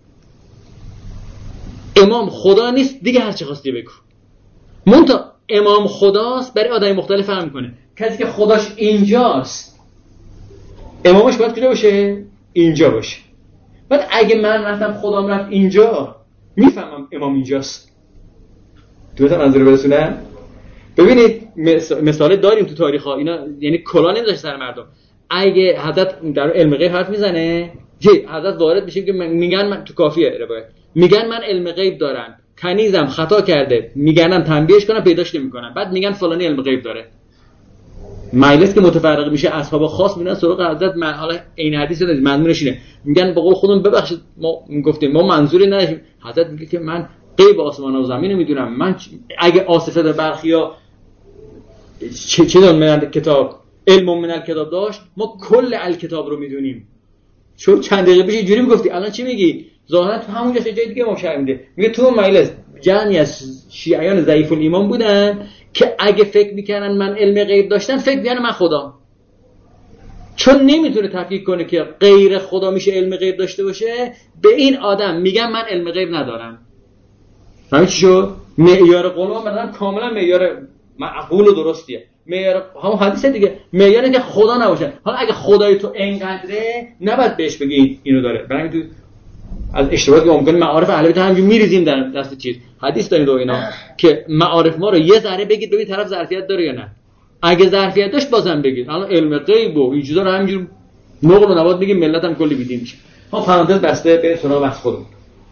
امام خدا نیست دیگه هر چی خواستی بگو. منتها امام خداست برای آدم مختلف فهم میکنه. کسی که خداش اینجاست امامش باید کجا باشه؟ اینجا باشه. بعد اگه من رفتم خدام رفت اینجا میفهمم امام اینجاست. دوتا منظور برسونم. ببینید مثال داریم تو تاریخ ها اینا، یعنی کلا نمیذاره سر مردم. اگه حضرت در علم غیب حرف میزنه جی حضرت وارد میشه که میگن من تو کافیه روایت میگن من علم غیب دارم، کنیزم خطا کرده، میگنم تنبیهش کنم پیداش نمیکنم، بعد میگن فلانی علم غیب داره. مجلس که متفرق میشه اصحاب خاص میرن سراغ حضرت. من حالا این حدیث رو مضمونش اینه، میگن به قول خودمون ببخشید ما گفتیم ما منظوری نداشتیم. حضرت میگه که من غیب آسمان و زمین رو میدونم. من اگه آصفه در برخیا چه چه دون من کتاب علم من الکتاب داشت ما کل الکتاب رو میدونیم. چون چند دقیقه پیش اینجوری میگفتی الان چی میگی؟ ظاهرا تو همونجا چه جای دیگه مشابه میده. میگه تو مجلس جمعی از شیعیان ضعیف الایمان بودن که اگه فکر میکنن من علم غیب داشتن فکر میکنن من خدا. چون نمیتونه تفکیک کنه که غیر خدا میشه علم غیب داشته باشه، به این آدم میگن من علم غیب ندارم. فهمی چی شد؟ معیار قلوب مثلا کاملا معیار معقول و درستیه. معیار همون حدیثه دیگه، معیاری که خدا نباشه. حالا اگه خدای تو اینقدره نباید بهش بگی اینو داره. برای تو از اشتباهی که ممکنه معارف اهل بیت همینجوری میریزیم در دست چیز. حدیث دارید و اینا که معارف ما رو یه ذره بگید ببین طرف ظرفیت داره یا نه. اگه ظرفیت داشت بازم بگید. الان علم غیب و این چیزا رو همینجوری نقل و نبات میگیم ملت هم کلی بیدین میشه. ها پرانتز بسته بریم سراغ بحث خودمون.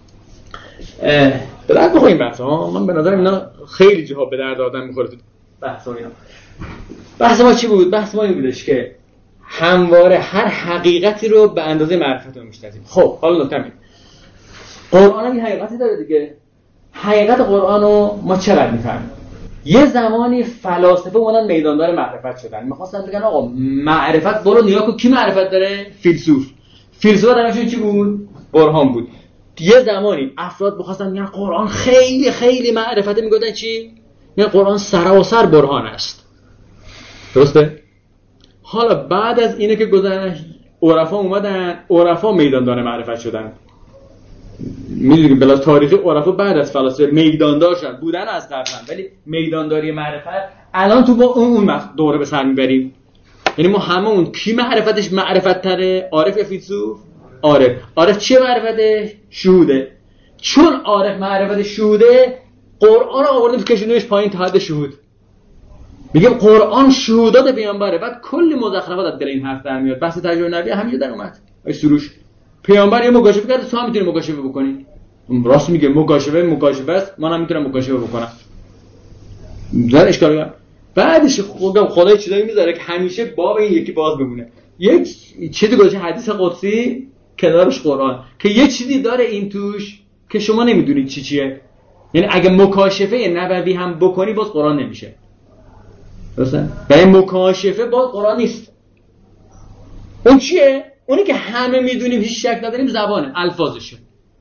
به درد بخوریم بحث ها. من به نظرم اینا خیلی جاها به درد آدم میخوره تو بحث اینا. بحث ما چی بود؟ بحث ما این بودش که همواره هر حقیقتی رو به اندازه معرفت رو میشناسیم. خب حالا نکته قرآن هم یه حقیقتی داره دیگه. حقیقت قرآن رو ما چقدر میفهمیم؟ یه زمانی فلاسفه اومدن میداندار معرفت شدن، میخواستن بگن آقا معرفت برو نیا کن کی معرفت داره؟ فیلسوف. فیلسوف درشون چی بود؟ برهان بود. یه زمانی افراد میخواستن بگن قرآن خیلی خیلی معرفته، میگفتن چی؟ میگن قرآن سراسر برهان است. درسته؟ حالا بعد از اینه که گذشت عرفا اومدن، عرفا میداندار معرفت شدن. میدونیم بلا تاریخی عرفا بعد از فلاسفه میداندار شدن، بودن از قبلن ولی میدانداری معرفت الان تو با اون دوره به سر میبریم. یعنی ما همه اون کی معرفتش معرفت تره؟ عارف یا فیلسوف؟ عارف. عارف چیه معرفتش؟ شهوده. چون عارف معرفت شهوده قرآن رو آوردیم کشوندیمش پایین تا حد شهود. میگم قرآن شهودات پیامبره، بعد کلی مزخرفات از دل این حرف در میاد. بحث تجربه نبی همینجا در اومد. ای سروش پیامبر یه مکاشفه کرده تو هم میتونی مکاشفه بکنی. راست میگه مکاشفه مکاشفه است، من هم میتونم مکاشفه بکنم. زر اشکالی نداره. بعدش خدا خدای چیزایی میذاره که همیشه باب این یکی باز بمونه. یک چیزی گذاشته حدیث قدسی کنارش قرآن که یه چیزی داره این توش که شما نمیدونید چی چیه. یعنی اگه مکاشفه نبوی هم بکنی باز قرآن نمیشه. درسته؟ برای مکاشفه باز قرآن نیست. اون چیه؟ اونی که همه میدونیم هیچ شک نداریم زبانه، الفاظشه.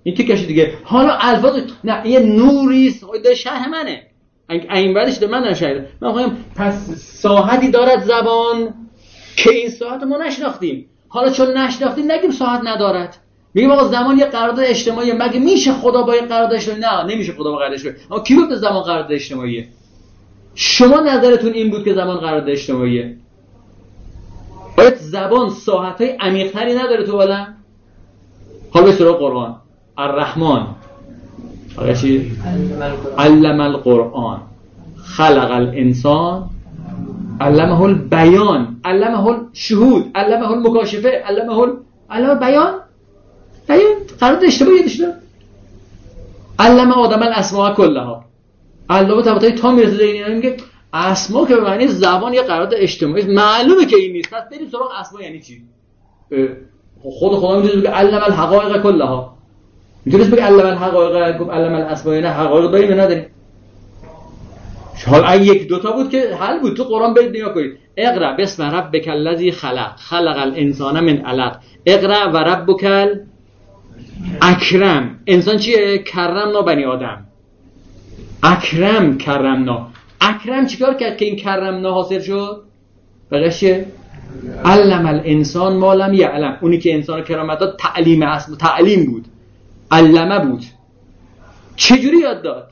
این تیکش دیگه. حالا الفاظ نه یه نوری است در شرح منه، این بعدش در من نشید. من میگم پس ساحتی دارد زبان که این ساحت ما نشناختیم. حالا چون نشناختیم نگیم ساحت ندارد، میگیم آقا زمان یه قرارداد اجتماعی. مگه میشه خدا با یه قرارداد اجتماعی؟ نه نمیشه خدا با قرارداد اجتماعی. اما کی گفت زمان قرارداد اجتماعیه؟ شما نظرتون این بود که زمان قرارداد اجتماعیه. باید زبان ساحت‌های عمیق‌تری نداره تو عالم؟ حالا به سراغ قرآن. الرحمن آقا چی؟ علم القرآن خلق الانسان علمه البیان علمه الشهود علمه المکاشفه علمه ال... علمه بیان بیان قرارداد اشتباهی داشته. علم آدم الاسماء کلها. علامه طباطبایی تا میرسه این میگه اسما که به معنی زبان یه قرارداد اجتماعی معلومه که این نیست. پس بریم سراغ اسما یعنی چی؟ خود خدا میتونه بگه علم الحقایق کلها. میتونست بگه علم الحقایق گفت علم الاسما، نه حقایق داریم یا نداریم؟ حال اگه یک دوتا بود که حل بود. تو قرآن برید نگاه کنید. اقرا بسم ربک الذی خلق خلق الانسان من علق اقرا و ربک اکرم. انسان چیه؟ کرمنا بنی آدم. اکرم کرمنا. اکرم چیکار کرد که این کرمنا حاصل شد؟ بقیش چیه؟ علم الانسان ما لم یعلم. اونی که انسان کرامت داد تعلیم اصل تعلیم بود، علمه بود. چجوری یاد داد؟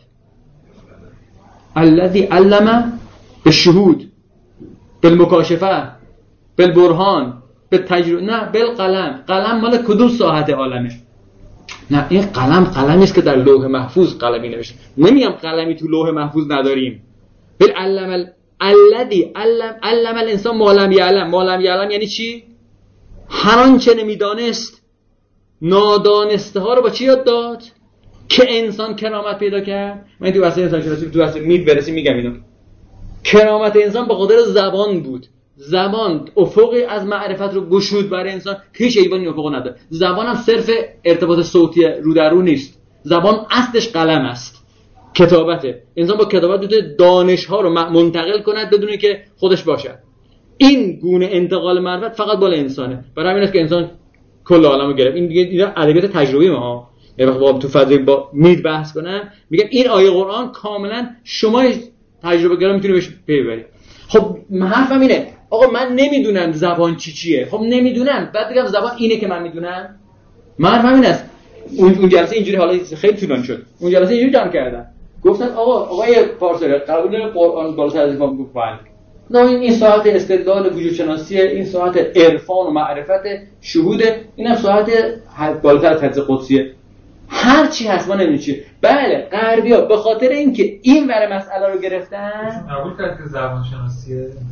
الذی علم بالشهود بالمکاشفه بالبرهان بالتجربه. نه بالقلم. قلم مال کدوم ساحت عالمه؟ نه این قلم قلمی است که در لوح محفوظ قلمی نوشته. نمیگم قلمی تو لوح محفوظ نداریم. بل علم الذی علم علم الانسان ما لم یعلم. ما لم یعلم یعنی چی؟ هر آنچه نمیدانست، نادانسته ها رو با چی یاد داد؟ که انسان کرامت پیدا کرد. من تو واسه انسان شناسی تو واسه مید برسی میگم اینو. کرامت انسان به قدر زبان بود. زبان افقی از معرفت رو گشود برای انسان. هیچ حیوانی افق نداره. زبان هم صرف ارتباط صوتی رو در رو نیست. زبان اصلش قلم است، کتابته. انسان با کتابت میتونه دانش ها رو منتقل کند بدون که خودش باشه. این گونه انتقال معرفت فقط بالا انسانه. برای همین است که انسان کل عالمو گرفت. این دیگه اینا ادبیات تجربی ما. یه وقت با تو فضای با مید بحث کنن میگم این آیه قرآن کاملا شما تجربه گرا میتونی بهش پی ببری. خب حرفم اینه آقا من نمیدونم زبان چی چیه. خب نمیدونم بعد بگم زبان اینه که من میدونم. من حرفم این است. اون اون جلسه اینجوری حالا خیلی طولانی شد. اون جلسه اینجوری جمع کردن گفتن آقا آقای پارسال قبول داره قرآن بالاتر از این گفت بله. نه این ساعت استدلال وجود شناسی، این ساعت عرفان و معرفت شهود، اینم ساعت بالاتر از حدیث قدسیه. هر چی هست ما نمیدونیم چیه. بله غربی‌ها به خاطر اینکه این ور مسئله رو گرفتن قبول کرد که زبان شناسیه این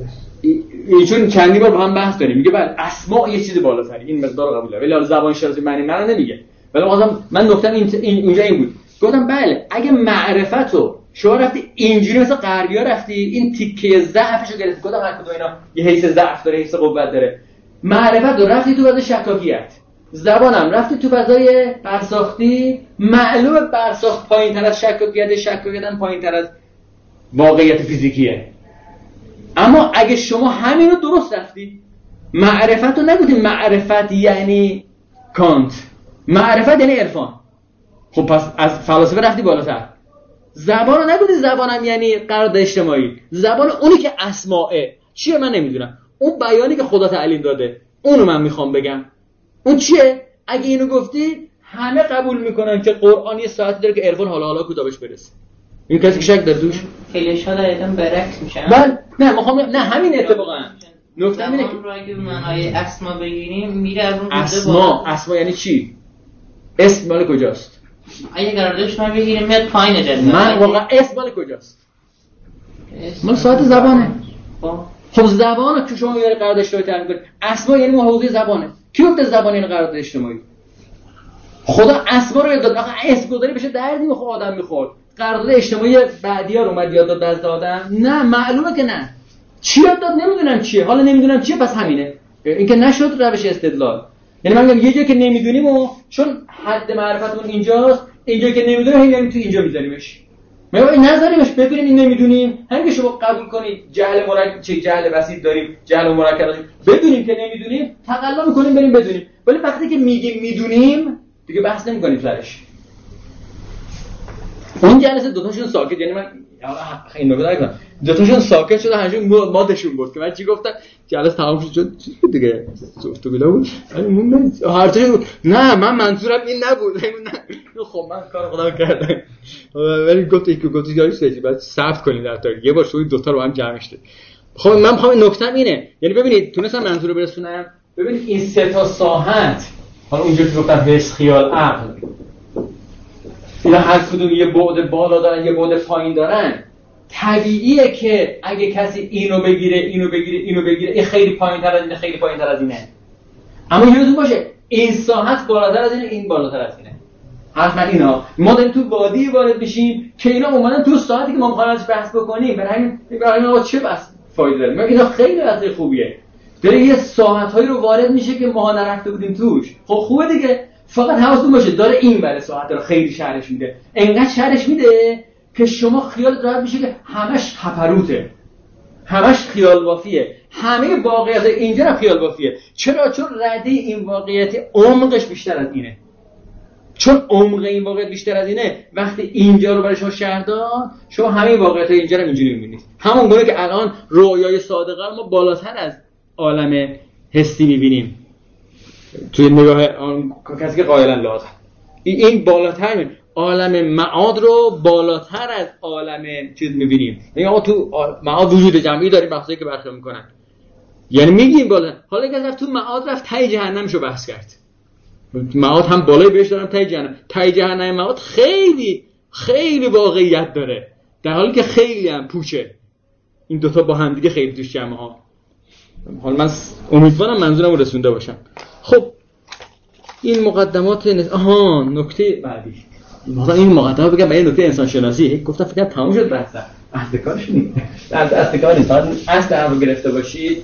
ساعتش. چون چندی بار با هم بحث داریم میگه بله اسماء یه چیز بالاتری این مقدار قبول داره ولی حالا زبان شناسی معنی منو نمیگه. ولی مثلا من نکتم این, این اونجا این بود. گفتم بله اگه معرفتو شما رفتی اینجوری مثل غربی‌ها رفتی این تیکه ضعفشو گرفتی. گفتم هر کدوم اینا یه حیث ضعف داره، حیث قوت داره. معرفت رو رفتی تو فضای شکاکیت. زبانم رفتی تو فضای برساختی. معلومه برساخت پایین‌تر از شکاکیت، شکاکیتن پایین‌تر از واقعیت فیزیکیه. اما اگه شما همینو درست رفتی، معرفت رو نگفتیم معرفت یعنی کانت، معرفت یعنی عرفان. خب پس از فلسفه رفتی بالاتر. زبان رو نگفتیم زبانم یعنی قرارداد اجتماعی. زبان اونی که اسماعه چیه من نمیدونم. اون بیانی که خدا تعلیم داده اونو من میخوام بگم. اون چیه؟ اگه اینو گفتی همه قبول میکنن که قرآن یه ساعتی داره که عرفان حالا حالا کتابش برسه. این کسی که شک داره توش؟ کلیش‌ها دقیقاً برعکس میشن. بله نه میخوام نه همین اتفاقا. نکته اینه که رو اگه معنای اسما بگیریم میره از اون اسما اسما یعنی چی؟ اسم مال کجاست؟ اگه قراردادش ما بگیریم میاد پایین جدول. من واقعا اسم مال کجاست؟ مال ساعت زبانه. خب زبانو که شما میاره قرارداد اجتماعی تعریف کنید. اسما یعنی حوزه زبانه. کی گفت زبان این قرارداد اجتماعی؟ خدا اسما رو یاد داد. آخه اسم گذاری بشه دردی میخواد آدم میخورد. قرارداد اجتماعی بعدیا رو اومد یاد داد دست آدم؟ نه معلومه که نه. چی یاد داد نمیدونم چیه. حالا نمیدونم چیه پس همینه. این که نشد روش استدلال. یعنی من میگم یه جایی که نمیدونیم و چون حد معرفتمون اینجاست، اینجا که نمیدونیم یعنی تو اینجا میذاریمش. میگم این نذاریمش بدونیم این نمیدونیم. همین که شما قبول کنید جهل مرکب چه جهل بسیط داریم، جهل مرکب داریم، بدونیم که نمیدونیم، تقلا میکنیم بریم بدونیم. ولی وقتی که میگیم میدونیم دیگه بحث نمی‌کنیم سرش. اون جلسه دو تاشون ساکت، یعنی من این نکته نگم، دو تاشون ساکت شد، همشون مادشون بود که من چی گفتم جلسه تمام شد دیگه تو بیلا بود من هر تاشون نه من منظورم این نبود نه خب من کار خودم کردم ولی گفت یکی گفت یاری سیدی بعد ثبت کنید در تاریخ یه بار شوی دو تا رو هم جمعش ده. خب من میخوام نکته‌ام اینه، یعنی ببینید تونستم منظور رو برسونم. ببینید این سه تا ساحت، حالا اونجوری که گفتم حس خیال عقل، اینا هر کدوم یه بعد بالا دارن یه بعد پایین دارن. طبیعیه که اگه کسی اینو بگیره اینو بگیره اینو بگیره این خیلی پایین‌تر از اینه خیلی پایین‌تر از اینه، اما یادتون باشه این ساحت بالاتر از اینه این بالاتر از اینه. حتما اینا ما داریم تو وادی وارد بشیم که اینا اومدن تو ساعتی که ما می‌خوایم ازش بحث بکنیم، برای همین برای ما چه بس فایده داره؟ ما اینا خیلی واسه خوبیه، داره یه ساعت‌هایی رو وارد میشه که ما نرفته بودیم توش. خب خوبه دیگه، فقط حواستون باشه داره این بره ساعت رو خیلی شرحش میده، انقدر شرحش میده که شما خیال راحت میشه که همش هپروته، همش خیال بافیه، همه واقعیت اینجا هم خیال بافیه. چرا؟ چون رده این واقعیت عمقش بیشتر از اینه، چون عمق این واقعیت بیشتر از اینه. وقتی اینجا رو برای شما شرح داد، شما همه واقعیت اینجا رو اینجوری میبینید. همون گونه که الان رویای صادقه رو ما بالاتر از عالم حسی میبینیم توی نگاه آن کسی که قائلا لازم، این بالاتر می عالم معاد رو بالاتر از عالم چیز میبینیم. یعنی آقا تو معاد وجود جمعی داریم بحثایی که برخلاف میکنن، یعنی میگیم بالا. حالا اگه رفت تو معاد رفت تای جهنمشو بحث کرد، معاد هم بالای بهش دارم تای جهنم، تای جهنم معاد خیلی خیلی واقعیت داره در حالی که خیلی هم پوچه. این دوتا با هم دیگه خیلی توش جمعه ها. حالا من امیدوارم منظورم رو رسونده باشم. خب این مقدمات نز... آها نکته بعدی مثلا این مقدمه بگم برای نکته انسان شناسی گفتم فکر کنم تموم شد بحث اصل کارش نیست. از اصل کار نیست، اصل رو گرفته باشید.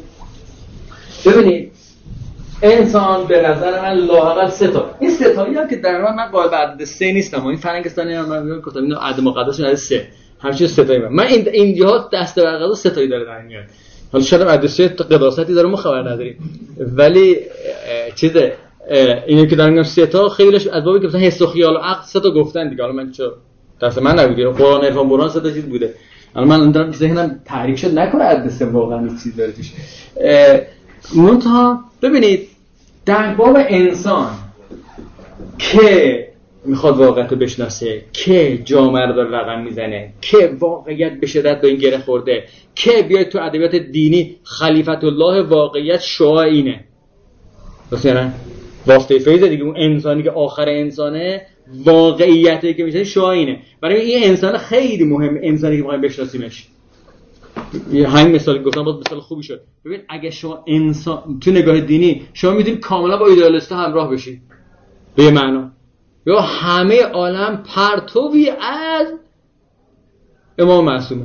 ببینید انسان به نظر من لااقل سه تا، این سه تایی هم که در من من قائل به عدد سه نیستم، این فرنگستانی هم من میگم گفتم اینا عدد مقدسش عدد سه همچین سه تایی من من این این جهات دسته برقضا سه تایی داره در میاد. حالا شاید عدد سه قداستی داره ما خبر نداریم، ولی چیزه اینه که دارم میگم سه تا خیلیش از بابی که مثلا حس و خیال و عقل سه تا گفتن دیگه. حالا من چه دست من نبوده، قرآن عرفان برهان سه تا چیز بوده. حالا من دارم ذهنم تحریک شد نکنه عدد سه واقعا این چیز داره توش. منتها ببینید در باب انسان که میخواد واقعیت رو بشناسه، که جامعه رو داره رقم میزنه، که واقعیت به شدت به این گره خورده، که بیاید تو ادبیات دینی خلیفت الله واقعیت شعاع اینه. مثلا واسطه فیض دیگه، اون انسانی که آخر انسانه واقعیتی که میشه شعاع اینه. برای این انسان خیلی مهم، انسانی که میخوایم بشناسیمش. همین مثال گفتم باز مثال خوبی شد. ببین اگه شما انسان تو نگاه دینی شما میدونید کاملا با ایدئالیست همراه بشید به یه معنا، یا همه عالم پرتوی از امام معصومه،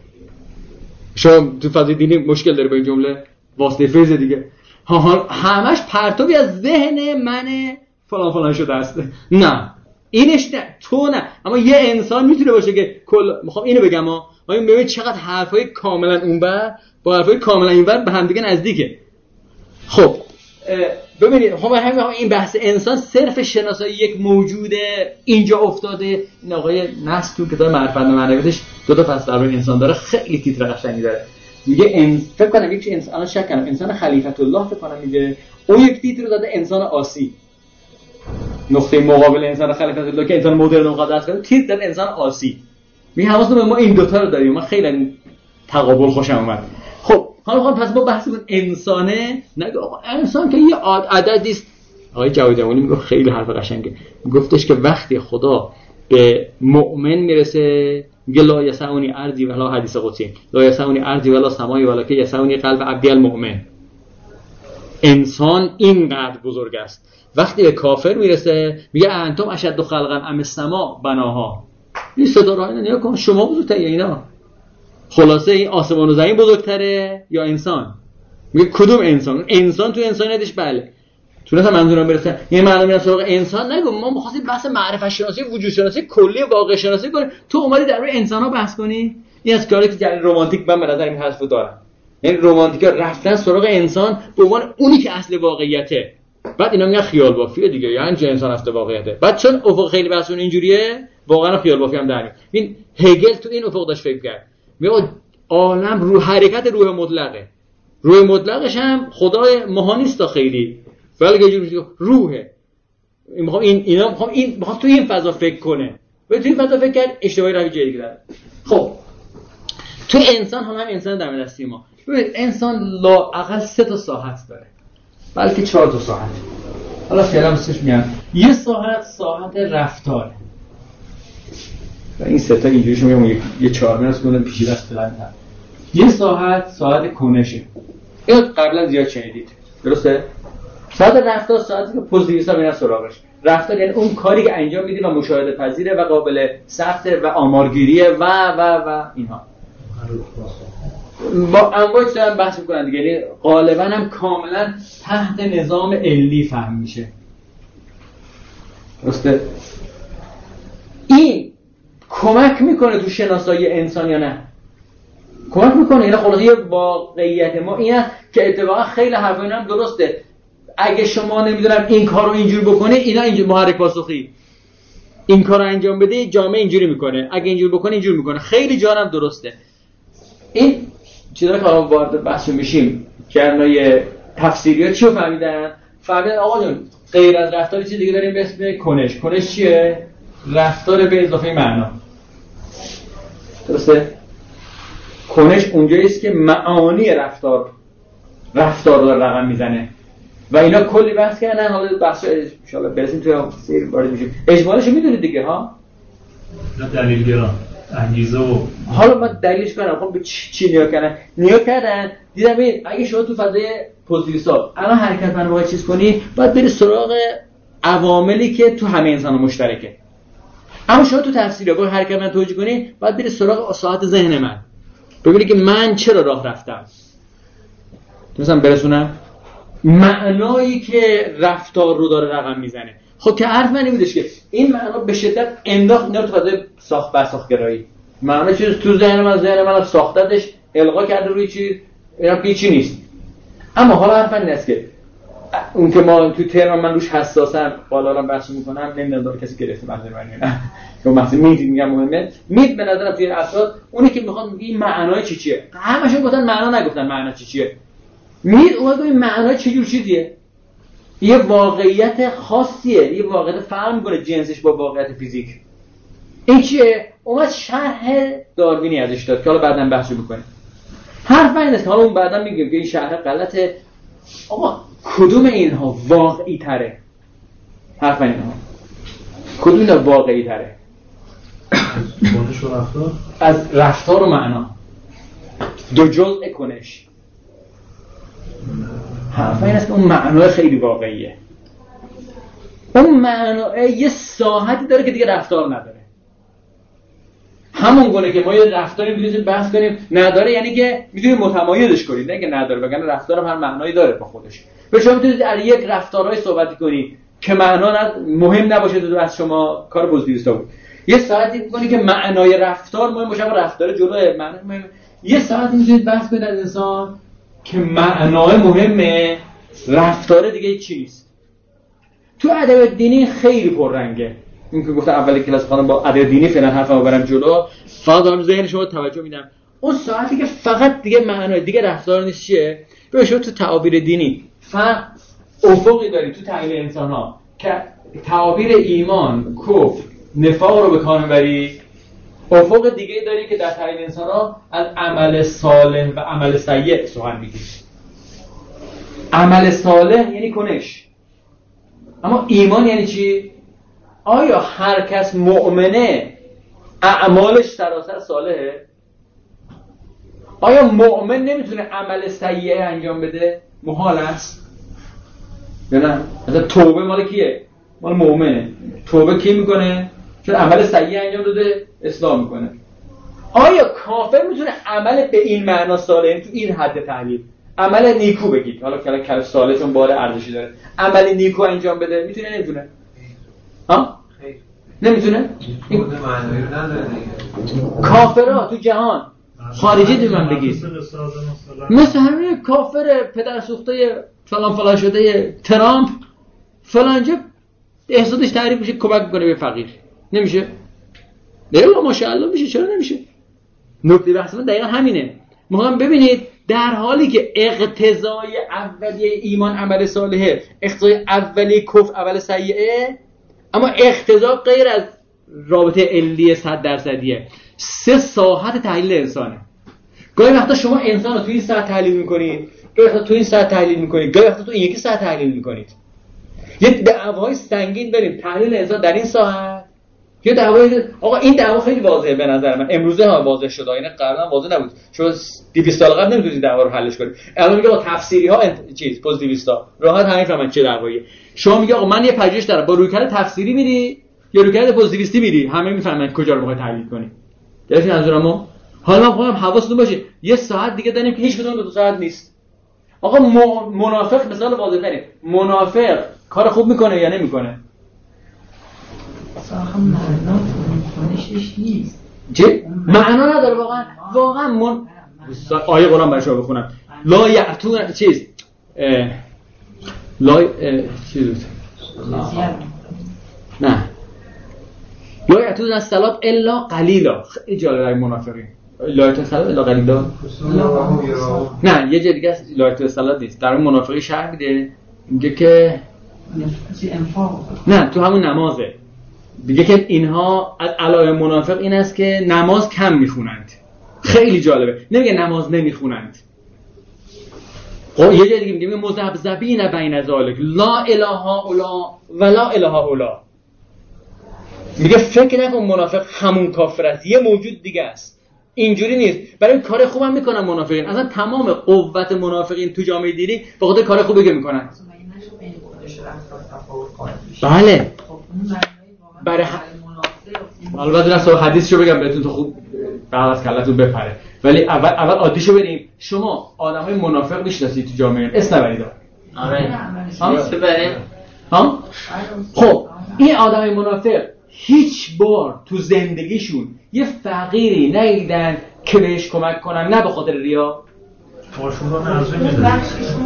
شما تو فضای دینی مشکل داره با این جمله واسطه فیض دیگه، ها همش پرتوی از ذهن من فلان فلان شده است. نه اینش نه، تو نه، اما یه انسان میتونه باشه که کل میخوام اینو بگم ها، آیا ببینید چقدر حرفای کاملا اونور با حرفای کاملا اینور به هم دیگه نزدیکه. خب ببینید هم همین این بحث انسان صرف شناسایی یک موجود اینجا افتاده. این آقای نصر تو کتاب معرفت و معنویاتش دو تا فصل درباره انسان داره، خیلی تیتر قشنگی داره. میگه ان فکر کنم یک انسان، الان شک کنم انسان خلیفت الله فکر کنم میگه، اون یک تیتر رو داده انسان آسی، نقطه مقابل انسان خلیفت الله که انسان مدرن و قدرت کرده، تیتر داره انسان آسی. می حواستون به ما این دوتا رو داریم، من خیلی تقابل خوشم اومد. خب حالا پس ما بحث کنیم انسانه، نگه آقا انسان که یه عددی است. آقای جواد جمالی میگه خیلی حرف قشنگه، گفتش که وقتی خدا به مؤمن میرسه میگه لا یسعونی ارضی ولا، حدیث قدسی لا یسعونی ارضی ولا سمای ولا که یسعونی قلب عبد المؤمن. انسان اینقدر بزرگ است. وقتی به کافر میرسه میگه انتم اشد خلقا ام السما بناها. این ستاره ها نیا کن شما بزرگتری یا اینا؟ خلاصه این آسمان و زمین بزرگتره یا انسان؟ میگه کدوم انسان؟ انسان تو انسانیتش بله. تونستم منظورم برسه. یه مردم میاد سراغ انسان، نگو ما می‌خواستیم بحث معرفت شناسی، وجود شناسی کلی، واقع شناسی کنیم، تو اومدی در روی انسان‌ها بحث کنی؟ این از کاری که جری رمانتیک من به نظر این حرفو دارم. یعنی رمانتیکا رفتن سراغ انسان به عنوان اونی که اصل واقعیته. بعد اینا میگن خیال بافیه دیگه، یعنی چه انسان هست واقعیته. بعد چون افق خیلی بحثون اینجوریه واقعا خیال بافی هم در میاد. این هگل تو این افق داشت فکر کرد، میگه عالم رو حرکت روح مطلقه، روح مطلقش هم خدای ماها نیست تا خیلی، بلکه یه جوری روحه. این میخوام این اینا میخوام این میخوام تو این فضا فکر کنه، و تو این فضا فکر کرد اشتباهی روی جدی داره. خب تو انسان هم هم انسان دم دستی ما، ببین انسان لااقل سه تا ساحت داره، بلکه چهار تا ساحت. حالا فعلا بسش میگم یه ساحت ساحت رفتاره، و این سه تا اینجوریش میگم یه چهار میراث کنه پیچیده است فعلا. یه ساحت ساحت کنشه، اینو قبلا زیاد شنیدید درسته؟ ساعت رفتار ساعتی که پوزیتیویستا میرن سراغش. رفتار یعنی اون کاری که انجام میدی و مشاهده پذیره و قابل ثبت و آمارگیریه و و و اینها. با انواع چیزا بحث میکنن دیگه، یعنی غالبا هم کاملا تحت نظام علی فهم میشه. درسته؟ این کمک میکنه تو شناسایی انسان یا نه؟ کمک میکنه. یعنی خلاصه واقعیت ما اینه که اتفاقا خیلی حرفا اینا هم درسته. اگه شما نمیدونم این کارو اینجوری بکنه، اینا اینجوری محرک پاسخی این کارو انجام بده جامعه اینجوری میکنه، اگه اینجوری بکنه اینجوری میکنه. خیلی جانم درسته. این چیزا که الان وارد بحث میشیم کرنای تفسیریات چیو فهمیدن؟ فهمیدن آقا جون غیر از رفتار چیز دیگه داریم به اسم کنش. کنش چیه؟ رفتار به اضافه معنا. درسته؟ کنش اونجایی است که معانی رفتار رفتار رو رقم میزنه و اینا کلی بحث کردن. حالا بحث ان شاء الله برسیم توی سیر وارد میشیم. اجمالش میدونید دیگه ها؟ نه دلیلگرا انگیزه و حالا من دلیلش کنم خب به چی, چی نیا کردن نیا کردن دیدم این اگه شما تو فضای پوزیتیویستا الان حرکت من رو چیز کنی، باید بری سراغ عواملی که تو همه انسان مشترکه. اما شما تو تفسیر با حرکت من توجیه کنی، باید بری سراغ ساعت ذهن من، ببینی که من چرا راه رفتم، مثلا برسونم معنایی که رفتار رو داره رقم میزنه. خب که حرف من نمیدهش که این معنا به شدت انداخت اینا تو فضای ساخت بساختگرایی. معنا چیز تو ذهن من ذهن من ساختتش القا کرده روی چیز، اینا پیچی نیست. اما حالا حرف من این است که اون که ما تو ترم من روش حساسم، بالا الان بحث میکنم نمیدونم داره کسی گرفته منظور من نه، چون مثلا میگم میگم مهمه مید به نظرم توی افراد اونی که میخواد میگه این معنای چی چیه، همشون گفتن معنا، نگفتن معنا چی چیه. مید اومد گفت این معنای چه جور چیزیه، یه واقعیت خاصیه، یه واقعیت فرق میکنه جنسش با واقعیت فیزیک. این چیه؟ اومد شرح داروینی ازش داد که حالا بعداً بحث میکنیم. حرف این است، حالا اون بعداً میگیم که این شرح غلطه. آقا کدوم اینها واقعی تره؟ حرف اینها کدوم اینها واقعی تره؟ کنش و رفتار؟ از رفتار و معنا دو جزء کنش. حرف این است که اون معنا خیلی واقعیه. اون معنا یه ساحتی داره که دیگه رفتار نداره. همون گونه که ما یه رفتاری می‌تونیم بحث کنیم نداره، یعنی که می‌تونیم متمایزش کنیم، نه که نداره، وگرنه رفتار هم هر معنایی داره با خودش. به شما می‌تونید از یک رفتارهای صحبت کنی که معنا مهم نباشه، تو از شما کار پوزیتیویستا بود. یه ساعتی می‌کنی که معنای رفتار مهم باشه، رفتار جلوی معنی مهم. یه ساعتی می‌تونید بحث کنید از انسان که معنای مهمه، رفتار دیگه چی نیست. تو ادبیات دینی خیلی پررنگه. این که گفتم اول کلاس خانم با ادبیات دینی فعلا حرفمو برم جلو، فقط دارم ذهن شما توجه میدم. اون ساعتی که فقط دیگه معنای دیگه رفتار نیست چیه؟ ببین شما تو تعابیر دینی فرق افقی داری تو تحلیل انسان‌ها که تعابیر ایمان، کفر، نفاق رو به کار میبری. افق دیگه داری که در تحلیل انسان‌ها از عمل صالح و عمل سیء سخن میگی. عمل صالح یعنی کنش، اما ایمان یعنی چی؟ آیا هر کس مؤمنه اعمالش سراسر صالحه؟ آیا مؤمن نمیتونه عمل سیئه انجام بده؟ محال است یا نه؟ مثلا توبه مال کیه؟ مال مؤمنه. توبه کی میکنه؟ چون عمل سیئه انجام داده اسلام میکنه. آیا کافر میتونه عمل به این معنا صالح، تو این حد تحلیل عمل نیکو بگید، حالا کلا کلمه صالح چون بار ارزشی داره، عمل نیکو انجام بده میتونه نمیتونه؟ ها؟ خیر نمیتونه؟ این معنی رو نداره دیگه. کافرها تو جهان خارجی دو من بگید، مثل همین کافر پدر سوخته فلان فلان شده ترامپ فلانجا احساسش تعریف میشه کمک میکنه به فقیر، نمیشه؟ نه ماشاءالله میشه، چرا نمیشه؟ نکته بحث من دقیقا همینه. میخوام ببینید در حالی که اقتضای اولیه ایمان عمل صالحه، اقتضای اولیه کفر عمل سیئه، اما اقتضا غیر از رابطه علی صد درصدیه. سه ساحت تحلیل انسانه. گاهی وقتا شما انسان رو توی این ساحت تحلیل میکنید، گاهی وقتا توی این ساحت تحلیل میکنید، گاهی وقتا توی این یکی ساحت تحلیل میکنید. یه دعوای سنگین داریم تحلیل انسان در این ساحت. یه دعوای آقا این دعوا خیلی واضحه به نظر من، امروزه ها واضح شده، یعنی قبلا واضح نبود. شما دویست سال قبل نمیتونید دعوا رو حلش کنید. الان میگه آقا تفسیری ها انت... چیز پوزیتیویستا راحت همین فهمن چه دعواییه. شما میگه آقا من یه پژوهش دارم، با رویکرد تفسیری میری یا رویکرد پوزیتیویستی میری، همه میفهمن کجا رو میخوای تحلیل کنی. گرفتین منظورمو؟ حالا من میخوام حواستون باشه یه ساعت دیگه داریم که هیچ کدوم دو ساعت نیست. آقا م... منافق مثال واضح ترین، منافق کار خوب میکنه یا نمیکنه؟ آخه معنا خونشش نیست. چه؟ معنا نداره واقعا. واقعا من آیه قرآن برای شما بخونم. لا یعتون چیز اه... لا اه... چیز نه لا یعتون الصلاة الا قلیلا. خیلی جالبه منافقین. لا یعتون الصلاة الا قلیلا. نه یه جای دیگه است لا یعتون الصلاة نیست. در اون منافقی شرح میده میگه که نه تو همون نمازه. دیگه که اینها از علائم منافق این است که نماز کم میخونند. خیلی جالبه. نمیگه نماز نمیخونند. خب یه جای دیگه میگه مذبذبین بین ذالک لا اله الا ولا اله الا. میگه فکر نکن منافق همون کافر است، یه موجود دیگه است. اینجوری نیست. برای کار خوبم میکنن منافقین. اصلا تمام قوت منافقین تو جامعه دینی به خاطر کار خوبی که میکنن. بله. برای البته نه حدیثشو بگم بهتون تو خوب بعد از کلتون بپره، ولی اول اول عادیشو بریم. شما آدمای منافق میشناسید تو جامعه؟ اسم نبرید. آره اسم ببرید. ها خب این آدمای منافق هیچ بار تو زندگیشون یه فقیری ندیدن که بهش کمک کنن، نه به خاطر ریا. باشون رو نرزه میدن.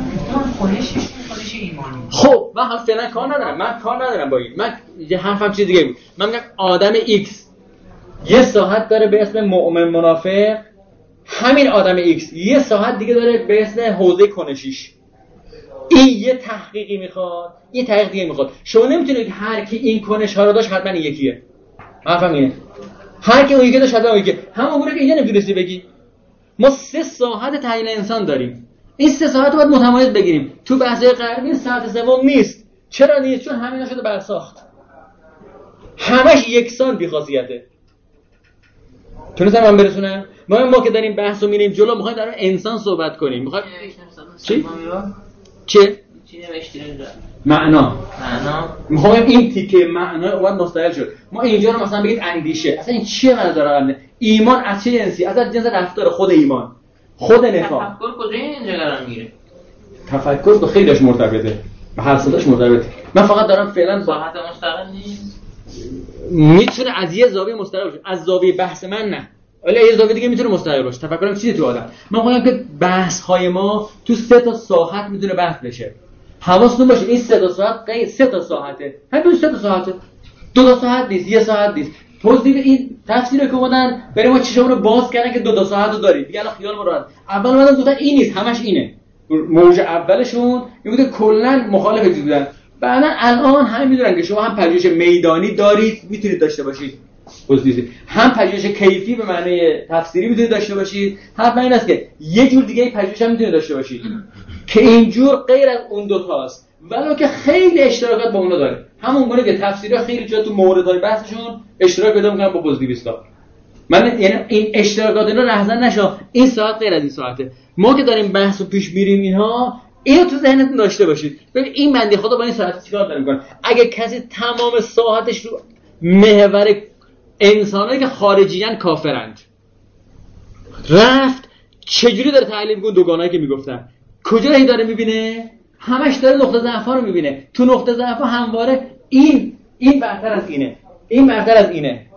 خب من حالا فعلا کار ندارم، من کار ندارم با این. من یه حرفم چیز دیگه بود. من میگم آدم ایکس یه ساعت داره به اسم مؤمن منافق، همین آدم ایکس یه ساعت دیگه داره به اسم حوزه کنشیش. این یه تحقیقی میخواد، یه تحقیق دیگه میخواد. شما نمیتونید هر کی این کنش ها رو داشت حتما این یکیه. حرفم اینه هر کی اون یکی داشت حتما اون یکیه. همون اموری که اینجا نمیتونستی بگی. ما سه ساعت تعیین انسان داریم. این سه ساعت رو باید متمایز بگیریم. تو بحث‌های غربی ساعت سوم نیست. چرا نیست؟ چون همینا شده برساخت. همش یکسان بی‌خاصیته. تونستم من برسونم؟ ما ما که داریم بحث رو میریم جلو، می‌خوایم در انسان صحبت کنیم. می‌خوایم چی؟ چه؟ چی نوشتین اینجا؟ معنا. معنا. می‌خوایم این تیکه معنا باید مستقل شد. ما اینجا رو مثلا بگید اندیشه. اصلا این چیه من دارم؟ ایمان از چه جنسی؟ از جنس رفتار خود ایمان. خود نفاق. تفکر کجا اینجا قرار میگیره؟ تفکر با خیلیش مرتبطه. به هر صداش مرتبطه. من فقط دارم فعلا ساحت مستقل نیست. میتونه از یه زاویه مستقل باشه. از زاویه بحث من نه. ولی یه زاویه دیگه میتونه مستقل باشه. تفکرم چیزی تو آدم. من میگم که بحث های ما تو سه تا ساحت میتونه بحث بشه. حواستون باشه این سه تا ساعت غیر سه تا ساعته. همین سه تا ساعته. دو تا ساعت نیست، یه ساعت نیست. توضیح این تفسیری که اومدن برای ما چشمون رو باز کردن که دو تا ساعت رو داریم. دیگه الان خیال ما راحت. اول اومدن گفتن این نیست، همش اینه. موج اولشون این بود کلا مخالف چیز بودن. بعدن الان همه میدونن که شما هم پژوهش میدانی دارید، میتونید داشته باشید. پوزیتیو. هم پژوهش کیفی به معنی تفسیری میتونید داشته باشید. حرف این است که یه جور دیگه پژوهش هم میتونید داشته باشید که اینجور غیر از اون دو تاست. ولو که خیلی اشتراکات با اونا داره. همون گونه که تفسیرها خیلی جا تو موردهای بحثشون اشتراک پیدا می‌کنن با پوزیتیویستا. من یعنی این اشتراکات اینا رهزن نشو. این ساعت غیر از این ساعته. ما که داریم بحث رو پیش میریم اینها اینو تو ذهنتون داشته باشید. ببین این بنده خدا با این ساعت چیکار داره می‌کنه؟ اگه کسی تمام ساعتش رو محور انسانایی که خارجیان کافرند رفت چجوری داره تحلیل می‌کنه دوگانه‌ای که میگفتن؟ کجایی داره می‌بینه؟ همش داره نقطه ضعف‌ها رو می‌بینه. تو نقطه ضعف‌ها همواره این این برتر از اینه. این برتر از اینه.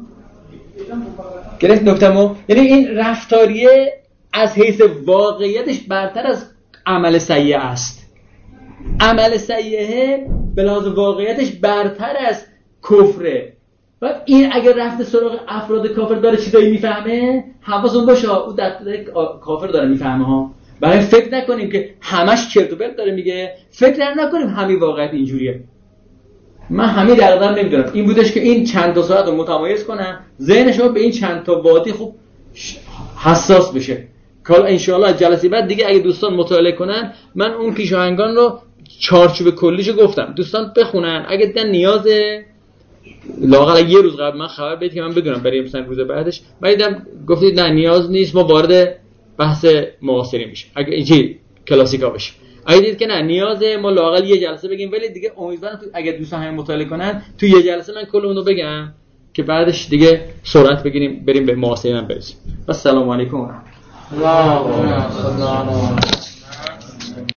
گرفت نکته‌مو؟ یعنی این رفتاریه از حیث واقعیتش برتر از عمل سیئه است. عمل سیئه به لحاظ واقعیتش برتر از کفره. و این اگر رفته سراغ افراد کافر داره چیزایی میفهمه، حواستون باشه او در کافر داره میفهمه ها. برای فکر نکنیم که همش چرت و پرت داره میگه، فکر نکنیم همین واقعیت اینجوریه. من همین دقیقاً نمیدونم. این بودش که این چند تا ساعت رو متمایز کنم، ذهن شما به این چند تا وادی خوب حساس بشه. کالا انشاءالله جلسه بعد دیگه اگه دوستان مطالعه کنن، من اون پیشاهنگان رو چارچوب کلیشو گفتم، دوستان بخونن. اگه دیدن نیاز لااقل یه روز قبل من خبر بدید که من بدونم برای مثلا روز بعدش. من دیدم گفتید نه نیاز نیست، ما وارد بحث معاصری میشیم اگه اینجی کلاسیکا بشه. اگه دید که نه نیازه، ما لااقل یه جلسه بگیم. ولی دیگه امیدوارم تو اگه دوستان هم مطالعه کنن تو یه جلسه من کل اونو بگم که بعدش دیگه سرعت بگیریم بریم به معاصری من برسیم. السلام علیکم و رحمت الله.